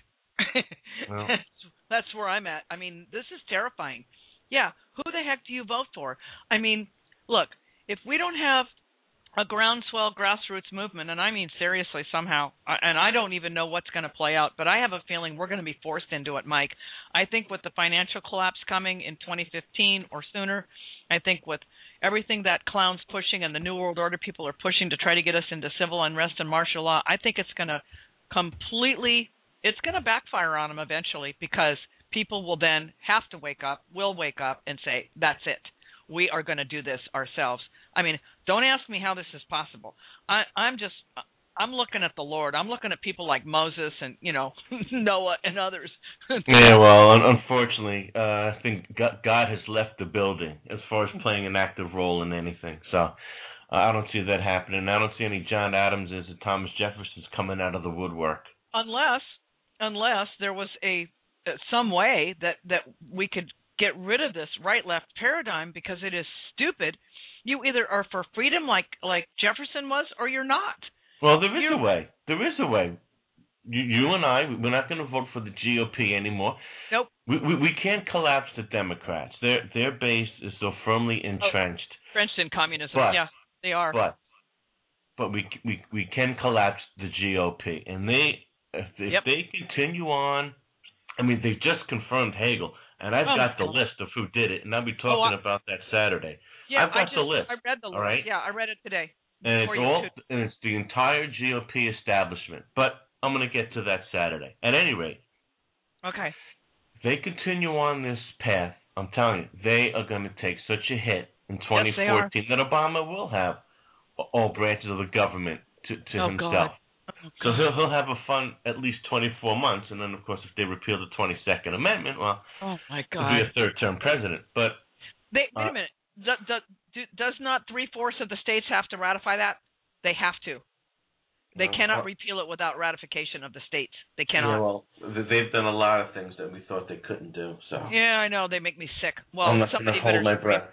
C: Well.
A: that's, that's where I'm at. I mean, this is terrifying. Yeah, who the heck do you vote for? I mean, look, if we don't have a groundswell grassroots movement, and I mean seriously somehow, and I don't even know what's going to play out, but I have a feeling we're going to be forced into it, Mike. I think with the financial collapse coming in twenty fifteen or sooner, I think with everything that clown's pushing and the New World Order people are pushing to try to get us into civil unrest and martial law, I think it's going to completely, it's going to backfire on them eventually, because people will then have to wake up, will wake up and say, that's it. We are going to do this ourselves. I mean, don't ask me how this is possible. I, I'm just, I'm looking at the Lord. I'm looking at people like Moses and, you know, Noah and others.
C: Yeah, well, un- unfortunately, uh, I think God, God has left the building as far as playing an active role in anything. So uh, I don't see that happening. I don't see any John Adamses and Thomas Jeffersons coming out of the woodwork.
A: Unless, unless there was a uh, some way that, that we could get rid of this right-left paradigm, because it is stupid. You either are for freedom like like Jefferson was, or you're not.
C: Well, there is
A: You're,
C: a way. There is a way. You, you and I, we're not going to vote for the G O P anymore.
A: Nope.
C: We, we we can't collapse the Democrats. Their their base is so firmly entrenched.
A: Oh, entrenched in communism.
C: But,
A: yeah, they are.
C: But but we we we can collapse the G O P, and they if, if
A: Yep.
C: they continue on. I mean, they just confirmed Hagel, and I've
A: Oh,
C: got the
A: God.
C: list of who did it, and I'll be talking
A: Oh, I,
C: about that Saturday.
A: yeah,
C: I've got
A: I just,
C: the list.
A: I read the list.
C: all right?
A: Yeah, I read it today.
C: And it's
A: before you
C: all,
A: could-
C: and it's the entire G O P establishment. But I'm going to get to that Saturday. At any rate,
A: Okay.
C: if they continue on this path, I'm telling you, they are going to take such a hit in twenty fourteen that Obama will have all branches of the government to, to
A: Oh,
C: himself.
A: God.
C: So he'll he'll have a fun at least twenty-four months, and then of course if they repeal the twenty-second Amendment, well,
A: Oh my
C: he'll
A: God.
C: be a third-term president. But
A: They, wait
C: uh,
A: a minute. Do, do, do, does not three-fourths of the states have to ratify that? They have to. They
C: No,
A: cannot
C: well-
A: repeal it without ratification of the states. They
C: yeah,
A: cannot.
C: well, th- they've done a lot of things that we thought they couldn't do. So
A: Yeah, I know. They make me sick. Well,
C: I'm not going
A: somebody
C: to hold
A: better
C: my breath.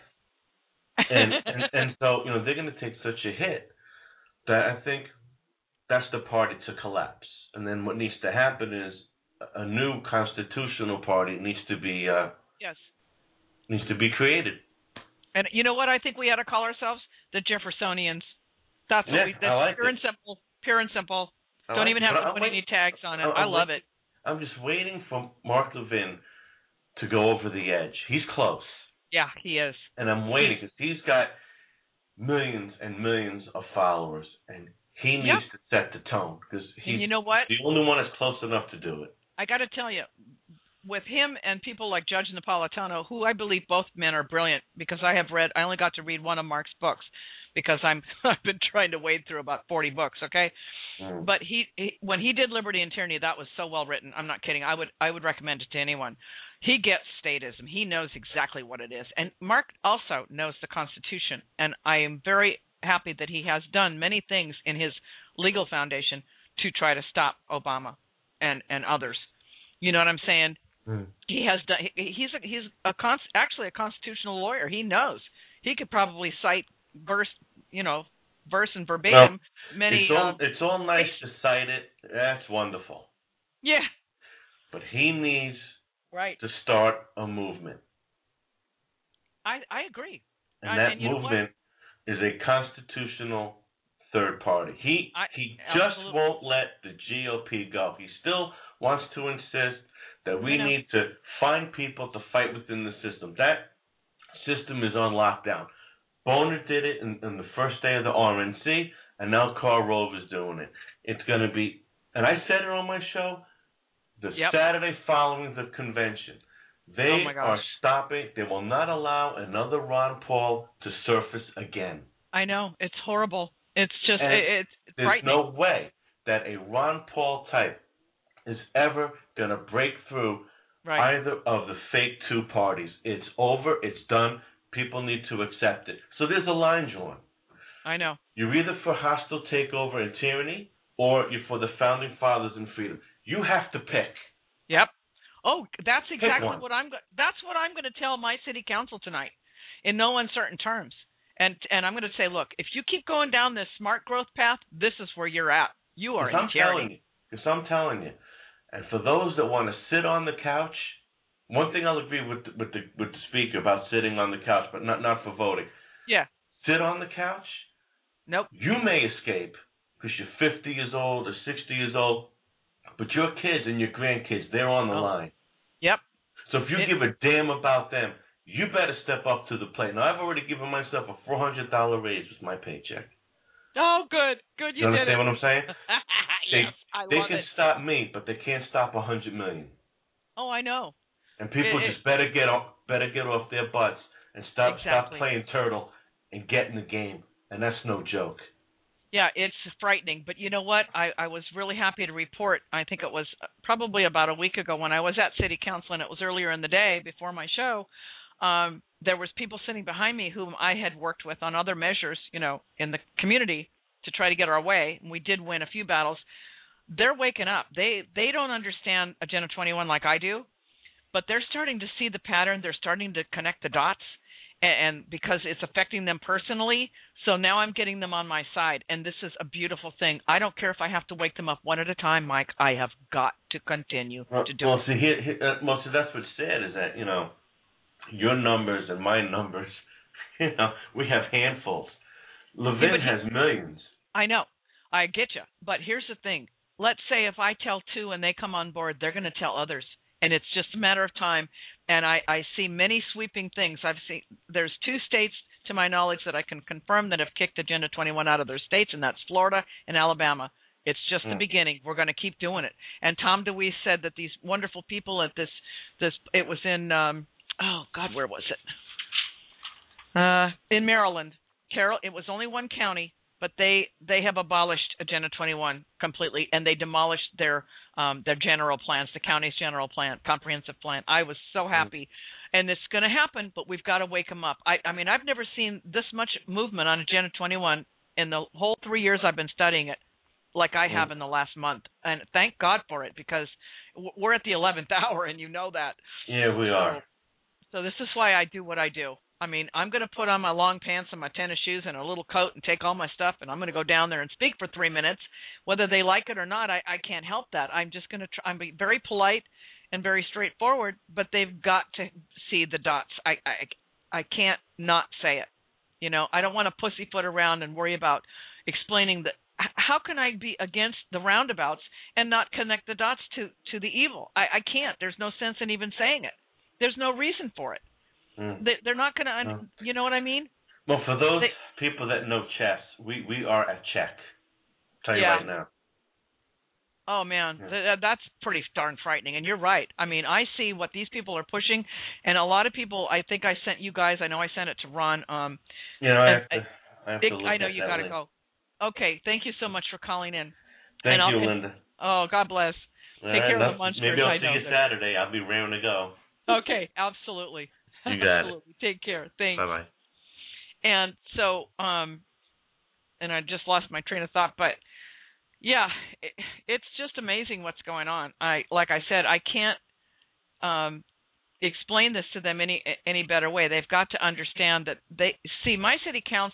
C: and, and and so you know they're going to take such a hit that I think that's the party to collapse. And then what needs to happen is a new constitutional party needs to be uh,
A: Yes.
C: needs to be created.
A: And you know what I think we ought to call ourselves? The Jeffersonians. That's what
C: Yeah,
A: we. That's
C: I like
A: pure
C: it.
A: and simple. Pure and simple.
C: I
A: Don't
C: like
A: even
C: it,
A: have
C: but
A: to
C: I'm
A: put
C: wait-
A: any tags on it.
C: I'm
A: I love
C: wait-
A: it.
C: I'm just waiting for Mark Levin to go over the edge. He's close,
A: Yeah, he is.
C: and I'm waiting because he's got millions and millions of followers, and he needs
A: Yep.
C: to set the tone because
A: And
C: he's
A: you know what?
C: the only one that's close enough to do it.
A: I got to tell you, with him and people like Judge Napolitano, who I believe both men are brilliant, because I have read, I only got to read one of Mark's books, because I'm I've been trying to wade through about forty books. Okay,
C: Mm.
A: but he, he when he did Liberty and Tyranny, that was so well written. I'm not kidding. I would I would recommend it to anyone. He gets statism. He knows exactly what it is, and Mark also knows the Constitution. And I am very happy that he has done many things in his legal foundation to try to stop Obama and and others. You know what I'm saying?
C: Mm.
A: He has done. He, he's a, he's a cons, actually a constitutional lawyer. He knows. He could probably cite verse you know, verse and verbatim.
C: Well,
A: many.
C: It's all,
A: uh,
C: it's all nice to cite it. That's wonderful.
A: Yeah.
C: But he needs
A: right.
C: to start a movement.
A: I I agree.
C: And
A: I,
C: that
A: and you
C: movement is a constitutional third party. He
A: I,
C: he
A: absolutely.
C: just won't let the G O P go. He still wants to insist that we need to find people to fight within the system. That system is on lockdown. Boner did it in, in the first day of the R N C, and now Karl Rove is doing it. It's going to be, and I said it on my show, the
A: yep.
C: Saturday following the convention. They
A: oh
C: are stopping. They will not allow another Ron Paul to surface again.
A: I know. It's horrible. It's just,
C: and
A: it, it's
C: there's
A: frightening.
C: no way that a Ron Paul type is ever going to break through
A: right.
C: either of the fake two parties. It's over. It's done. People need to accept it. So there's a line drawn.
A: I know.
C: You're either for hostile takeover and tyranny, or you're for the founding fathers and freedom. You have to pick.
A: Yep. Oh, that's exactly what I'm. Go- that's what I'm going to tell my city council tonight, in no uncertain terms. And and I'm going to say, look, if you keep going down this smart growth path, this is where you're at. You are in
C: I'm
A: tyranny.
C: telling you. Because I'm telling you. And for those that want to sit on the couch, one thing I'll agree with the, with the with the speaker about sitting on the couch, but not not for voting.
A: Yeah.
C: Sit on the couch.
A: Nope.
C: You may escape because you're fifty years old or sixty years old, but your kids and your grandkids, they're on the
A: oh.
C: line.
A: Yep.
C: So if you
A: it,
C: give a damn about them, you better step up to the plate. Now, I've already given myself a four hundred dollars raise with my paycheck.
A: Oh, good. Good, you,
C: you
A: did
C: understand
A: it.
C: what I'm saying? they,
A: yes, I
C: they
A: love
C: can
A: it.
C: stop me, but they can't stop one hundred million.
A: Oh, I know.
C: And people
A: it,
C: just better get off, better get off their butts and stop
A: exactly.
C: stop playing turtle and get in the game. And that's no joke.
A: Yeah, it's frightening. But you know what? I, I was really happy to report, I think it was probably about a week ago when I was at City Council, and it was earlier in the day before my show, um, there was people sitting behind me whom I had worked with on other measures, you know, in the community to try to get our way. And we did win a few battles. They're waking up. They they don't understand Agenda twenty-one like I do, but they're starting to see the pattern. They're starting to connect the dots. And because it's affecting them personally, so now I'm getting them on my side, and this is a beautiful thing. I don't care if I have to wake them up one at a time, Mike. I have got to continue
C: well,
A: to do
C: well,
A: it.
C: See, here, here, uh, well, see, that's what's sad is that, you know, your numbers and my numbers, you know, we have handfuls. Levin
A: yeah,
C: has millions.
A: I know. I get you. But here's the thing. Let's say if I tell two and they come on board, they're going to tell others. And it's just a matter of time. And I, I see many sweeping things. I've seen there's two states, to my knowledge, that I can confirm that have kicked Agenda twenty-one out of their states, and that's Florida and Alabama. It's just mm. the beginning. We're going to keep doing it. And Tom DeWeese said that these wonderful people at this, this it was in, um, oh, God, where was it? Uh, in Maryland. Carroll, it was only one county, but they, they have abolished Agenda twenty-one completely, and they demolished their um, their general plans, the county's general plan, comprehensive plan. I was so happy. And it's going to happen, but we've got to wake them up. I, I mean, I've never seen this much movement on Agenda twenty-one in the whole three years I've been studying it like I have in the last month. And thank God for it, because we're at the eleventh hour, and you know that.
C: Yeah, we are.
A: So, so this is why I do what I do. I mean, I'm going to put on my long pants and my tennis shoes and a little coat and take all my stuff, and I'm going to go down there and speak for three minutes. Whether they like it or not, I, I can't help that. I'm just going to try. I'm being very polite and very straightforward, but they've got to see the dots. I, I, I can't not say it. You know, I don't want to pussyfoot around and worry about explaining that. How can I be against the roundabouts and not connect the dots to, to the evil? I, I can't. There's no sense in even saying it. There's no reason for it.
C: Mm.
A: They, they're not going to, no. You know what I mean?
C: Well, for those
A: they,
C: people that know chess, we, we are at check. I'll tell you
A: yeah.
C: right now.
A: Oh, man, yeah. Th- that's pretty darn frightening. And you're right. I mean, I see what these people are pushing, and a lot of people, I think I sent you guys, I know I sent it to Ron. Um,
C: you know, I have to, I have
A: it,
C: to look
A: I know
C: at
A: you
C: got
A: to go. Okay, thank you so much for calling in.
C: Thank
A: and
C: you,
A: I'll,
C: Linda.
A: Oh, God bless.
C: All
A: Take
C: right,
A: care of the munchers.
C: Maybe I'll
A: I
C: see
A: know
C: you
A: that.
C: Saturday. I'll be raring to go.
A: Okay, absolutely.
C: You got
A: absolutely. It. Take care. Thanks.
C: Bye-bye.
A: And so, um, and I just lost my train of thought, but yeah, it, it's just amazing what's going on. I, like I said, I can't um, explain this to them any any better way. They've got to understand that they see my city council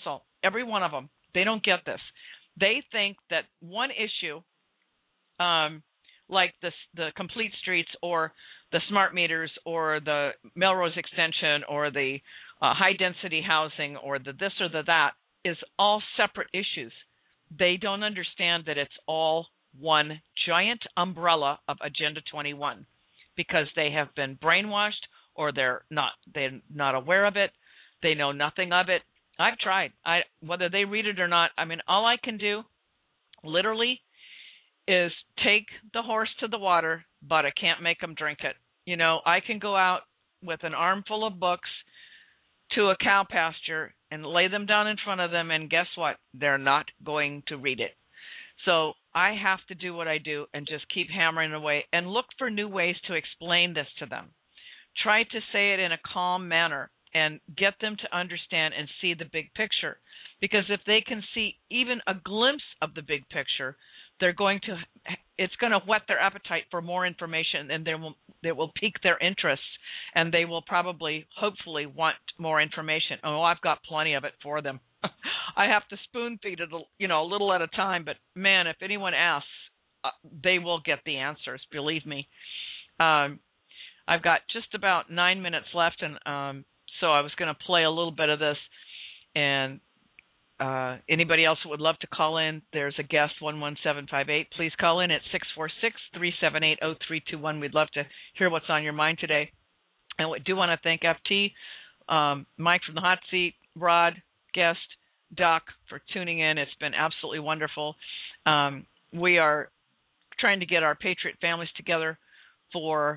A: every one of them. They don't get this. They think that one issue, um, like the the complete streets or the smart meters or the Melrose extension or the uh, high density housing or the this or the that, is all separate issues. They don't understand that it's all one giant umbrella of Agenda twenty-one, because they have been brainwashed, or they're not they're not aware of it. They know nothing of it. I've tried. I whether they read it or not, I mean, all I can do literally is take the horse to the water, but I can't make them drink it. You know, I can go out with an armful of books to a cow pasture and lay them down in front of them, and guess what? They're not going to read it. So I have to do what I do and just keep hammering away and look for new ways to explain this to them. Try to say it in a calm manner and get them to understand and see the big picture. Because if they can see even a glimpse of the big picture, they're going to, it's going to whet their appetite for more information, and they will, it will pique their interest, and they will probably, hopefully, want more information. Oh, I've got plenty of it for them. I have to spoon feed it, you know, a little at a time. But man, if anyone asks, uh, they will get the answers. Believe me. Um, I've got just about nine minutes left, and um, so I was going to play a little bit of this. And uh, anybody else who would love to call in, there's a guest, one one seven five eight. Please call in at six four six, three seven eight, zero three two one. We'd love to hear what's on your mind today. And we do want to thank F T, um, Mike from the Hot Seat, Rod, guest, Doc, for tuning in. It's been absolutely wonderful. Um, we are trying to get our Patriot families together for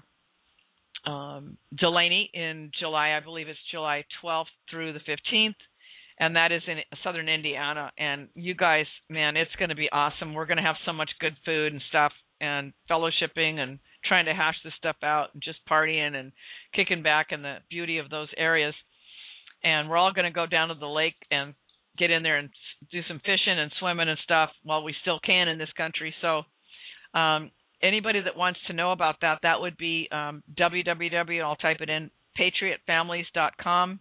A: um, Delaney in July. I believe it's July twelfth through the fifteenth, and that is in southern Indiana. And you guys, man, it's going to be awesome. We're going to have so much good food and stuff and fellowshipping and trying to hash this stuff out and just partying and kicking back in the beauty of those areas. And we're all going to go down to the lake and get in there and do some fishing and swimming and stuff while we still can in this country. So um, anybody that wants to know about that, that would be um, w w w, I'll type it in, patriot families dot com,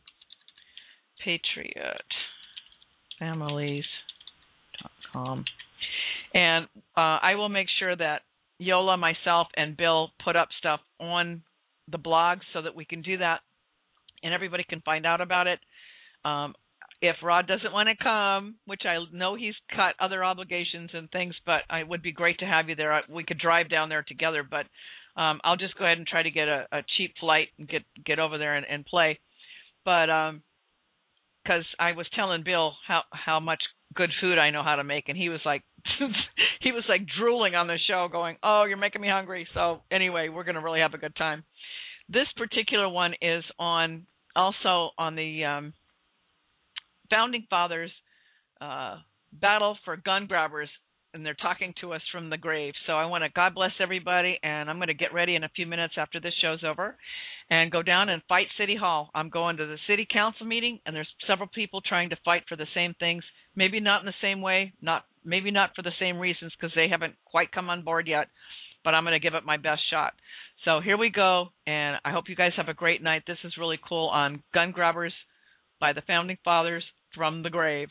A: patriot families dot com. And uh, I will make sure that Yola, myself, and Bill put up stuff on the blog so that we can do that and everybody can find out about it. Um, if Rod doesn't want to come, which I know he's cut other obligations and things, but it would be great to have you there. We could drive down there together, but um, I'll just go ahead and try to get a, a cheap flight and get, get over there and, and play. But because um, I was telling Bill how, how much good food I know how to make, and he was like, he was like drooling on the show going, oh, you're making me hungry. So anyway, we're going to really have a good time. This particular one is on also on the um, Founding Fathers uh, battle for gun grabbers, and they're talking to us from the grave. So I want to God bless everybody, and I'm going to get ready in a few minutes after this show's over and go down and fight City Hall. I'm going to the city council meeting, and there's several people trying to fight for the same things, maybe not in the same way, not maybe not for the same reasons because they haven't quite come on board yet, but I'm going to give it my best shot. So here we go, and I hope you guys have a great night. This is really cool on Gun Grabbers by the Founding Fathers from the grave.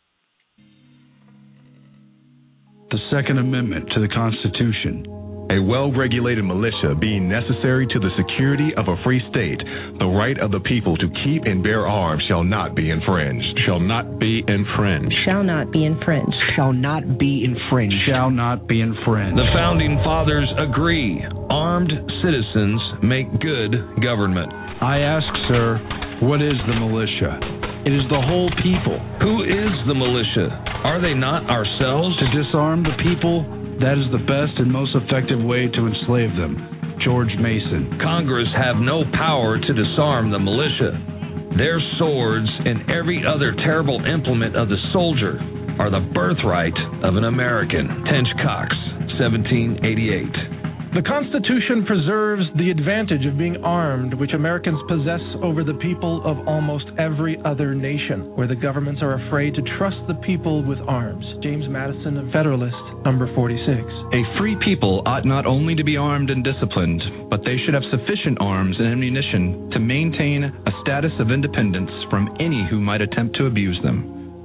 D: The Second Amendment to the Constitution. A well-regulated militia being necessary to the security of a free state, the right of the people to keep and bear arms shall not be infringed. Shall not be infringed.
E: Shall not be infringed.
F: Shall not be infringed.
D: Shall not be infringed.
G: The Founding Fathers agree. Armed citizens make good government.
D: I ask, sir, what is the militia? It is the whole people.
G: Who is the militia? Are they not ourselves?
D: To disarm the people, that is the best and most effective way to enslave them. George Mason.
G: Congress have no power to disarm the militia. Their swords and every other terrible implement of the soldier are the birthright of an American. Tench Cox, seventeen eighty-eight.
H: The Constitution preserves the advantage of being armed, which Americans possess over the people of almost every other nation, where the governments are afraid to trust the people with arms. James Madison, Federalist, number forty-six.
D: A free people ought not only to be armed and disciplined, but they should have sufficient arms and ammunition to maintain a status of independence from any who might attempt to abuse them.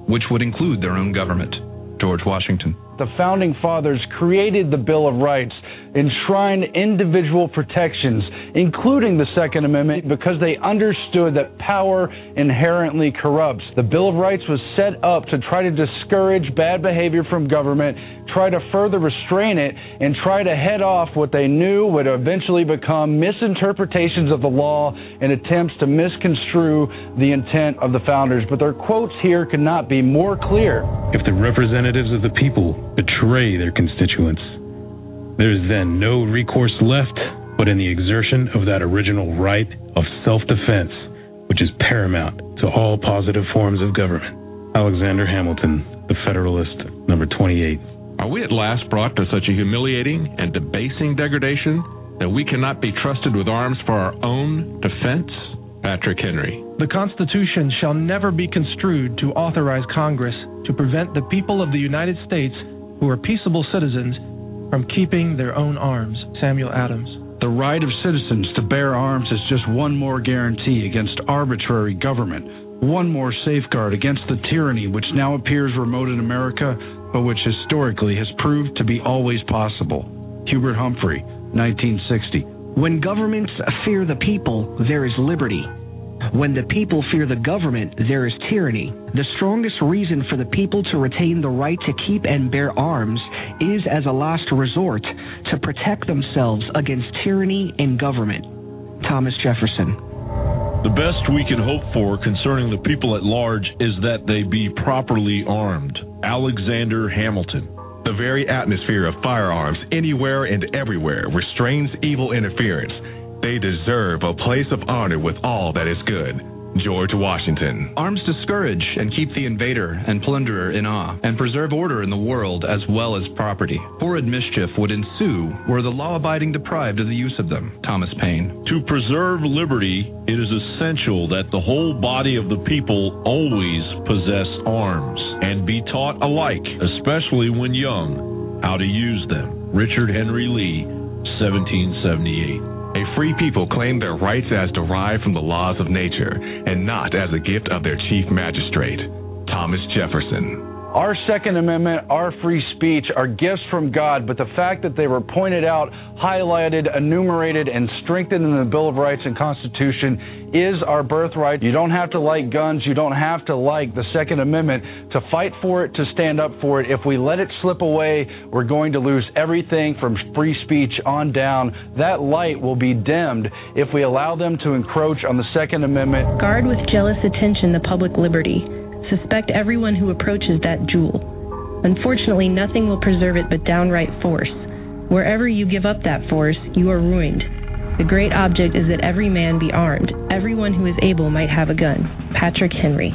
D: which would include their own government. George Washington.
E: The Founding Fathers created the Bill of Rights, enshrined individual protections, including the Second Amendment, because they understood that power inherently corrupts. The Bill of Rights was set up to try to discourage bad behavior from government, try to further restrain it, and try to head off what they knew would eventually become misinterpretations of the law and attempts to misconstrue the intent of the founders. But their quotes here could not be more clear.
I: If the representatives of the people betray their constituents, there is then no recourse left but in the exertion of that original right of self-defense, which is paramount to all positive forms of government. Alexander Hamilton, The Federalist, number twenty-eight.
D: Are we at last brought to such a humiliating and debasing degradation that we cannot be trusted with arms for our own defense? Patrick Henry.
H: The Constitution shall never be construed to authorize Congress to prevent the people of the United States, who are peaceable citizens, from keeping their own arms. Samuel Adams.
E: The right of citizens to bear arms is just one more guarantee against arbitrary government, one more safeguard against the tyranny which now appears remote in America, but which historically has proved to be always possible. Hubert Humphrey, nineteen sixty.
F: When governments fear the people, there is liberty. When the people fear the government, there is tyranny. The strongest reason for the people to retain the right to keep and bear arms is, as a last resort, to protect themselves against tyranny in government. Thomas Jefferson.
J: The best we can hope for concerning the people at large is that they be properly armed. Alexander Hamilton.
D: The very atmosphere of firearms anywhere and everywhere restrains evil interference. They deserve a place of honor with all that is good. George Washington.
K: Arms discourage and keep the invader and plunderer in awe, and preserve order in the world as well as property. Horrid mischief would ensue were the law-abiding deprived of the use of them. Thomas Paine.
J: To preserve liberty, it is essential that the whole body of the people always possess arms and be taught alike, especially when young, how to use them. Richard Henry Lee, seventeen seventy-eight.
D: A free people claim their rights as derived from the laws of nature and not as a gift of their chief magistrate. Thomas Jefferson.
E: Our Second Amendment, our free speech are gifts from God, but the fact that they were pointed out, highlighted, enumerated, and strengthened in the Bill of Rights and Constitution is our birthright. You don't have to like guns. You don't have to like the Second Amendment to fight for it, to stand up for it. If we let it slip away, we're going to lose everything from free speech on down. That light will be dimmed if we allow them to encroach on the Second Amendment.
L: Guard with jealous attention the public liberty. Suspect everyone who approaches that jewel. Unfortunately, nothing will preserve it but downright force. Wherever you give up that force, you are ruined. The great object is that every man be armed. Everyone who is able might have a gun. Patrick Henry.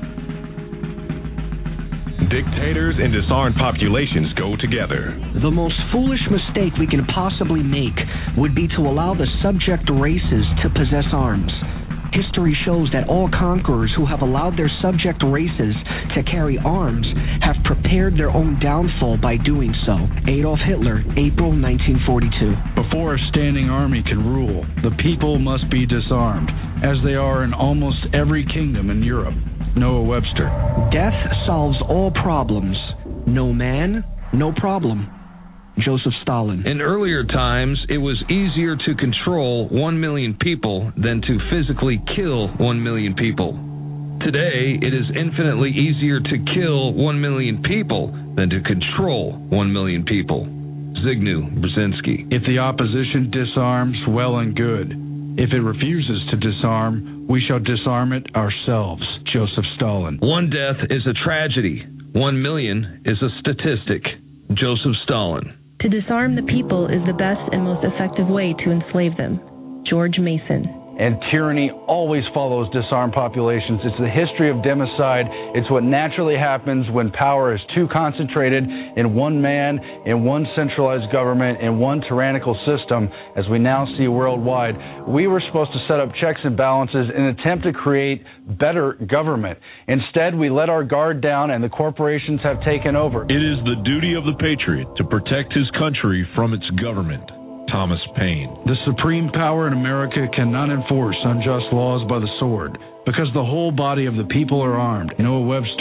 D: Dictators and disarmed populations go together.
F: The most foolish mistake we can possibly make would be to allow the subject races to possess arms. History shows that all conquerors who have allowed their subject races to carry arms have prepared their own downfall by doing so. Adolf Hitler, April nineteen forty-two.
E: Before a standing army can rule, the people must be disarmed, as they are in almost every kingdom in Europe. Noah Webster.
F: Death solves all problems. No man, no problem. Joseph Stalin.
G: In earlier times, it was easier to control one million people than to physically kill one million people. Today, it is infinitely easier to kill one million people than to control one million people. Zygmunt Brzezinski.
E: If the opposition disarms, well and good. If it refuses to disarm, we shall disarm it ourselves. Joseph Stalin.
G: One death is a tragedy. One million is a statistic. Joseph Stalin.
L: To disarm the people is the best and most effective way to enslave them. George Mason.
E: And tyranny always follows disarmed populations. It's the history of democide. It's what naturally happens when power is too concentrated in one man, in one centralized government, in one tyrannical system, as we now see worldwide. We were supposed to set up checks and balances in an attempt to create better government. Instead, we let our guard down and the corporations have taken over.
J: It is the duty of the patriot to protect his country from its government. Thomas Paine.
E: The supreme power in America cannot enforce unjust laws by the sword, because the whole body of the people are armed. Noah Webster,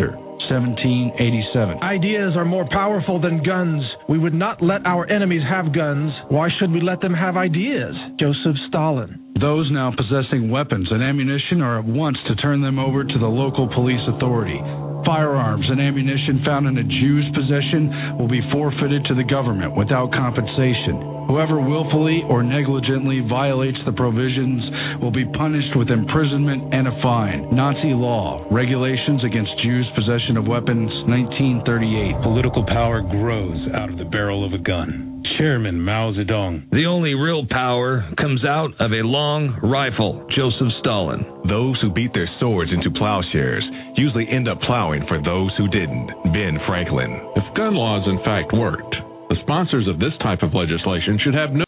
E: seventeen eighty-seven.
H: Ideas are more powerful than guns. We would not let our enemies have guns. Why should we let them have ideas? Joseph Stalin.
E: Those now possessing weapons and ammunition are at once to turn them over to the local police authority. Firearms and ammunition found in a Jew's possession will be forfeited to the government without compensation. Whoever willfully or negligently violates the provisions will be punished with imprisonment and a fine. Nazi law, Regulations Against Jews' Possession of Weapons, nineteen thirty-eight.
I: Political power grows out of the barrel of a gun. Chairman Mao Zedong.
G: The only real power comes out of a long rifle. Joseph Stalin.
D: Those who beat their swords into plowshares usually end up plowing for those who didn't. Ben Franklin.
J: If gun laws in fact worked, the sponsors of this type of legislation should have no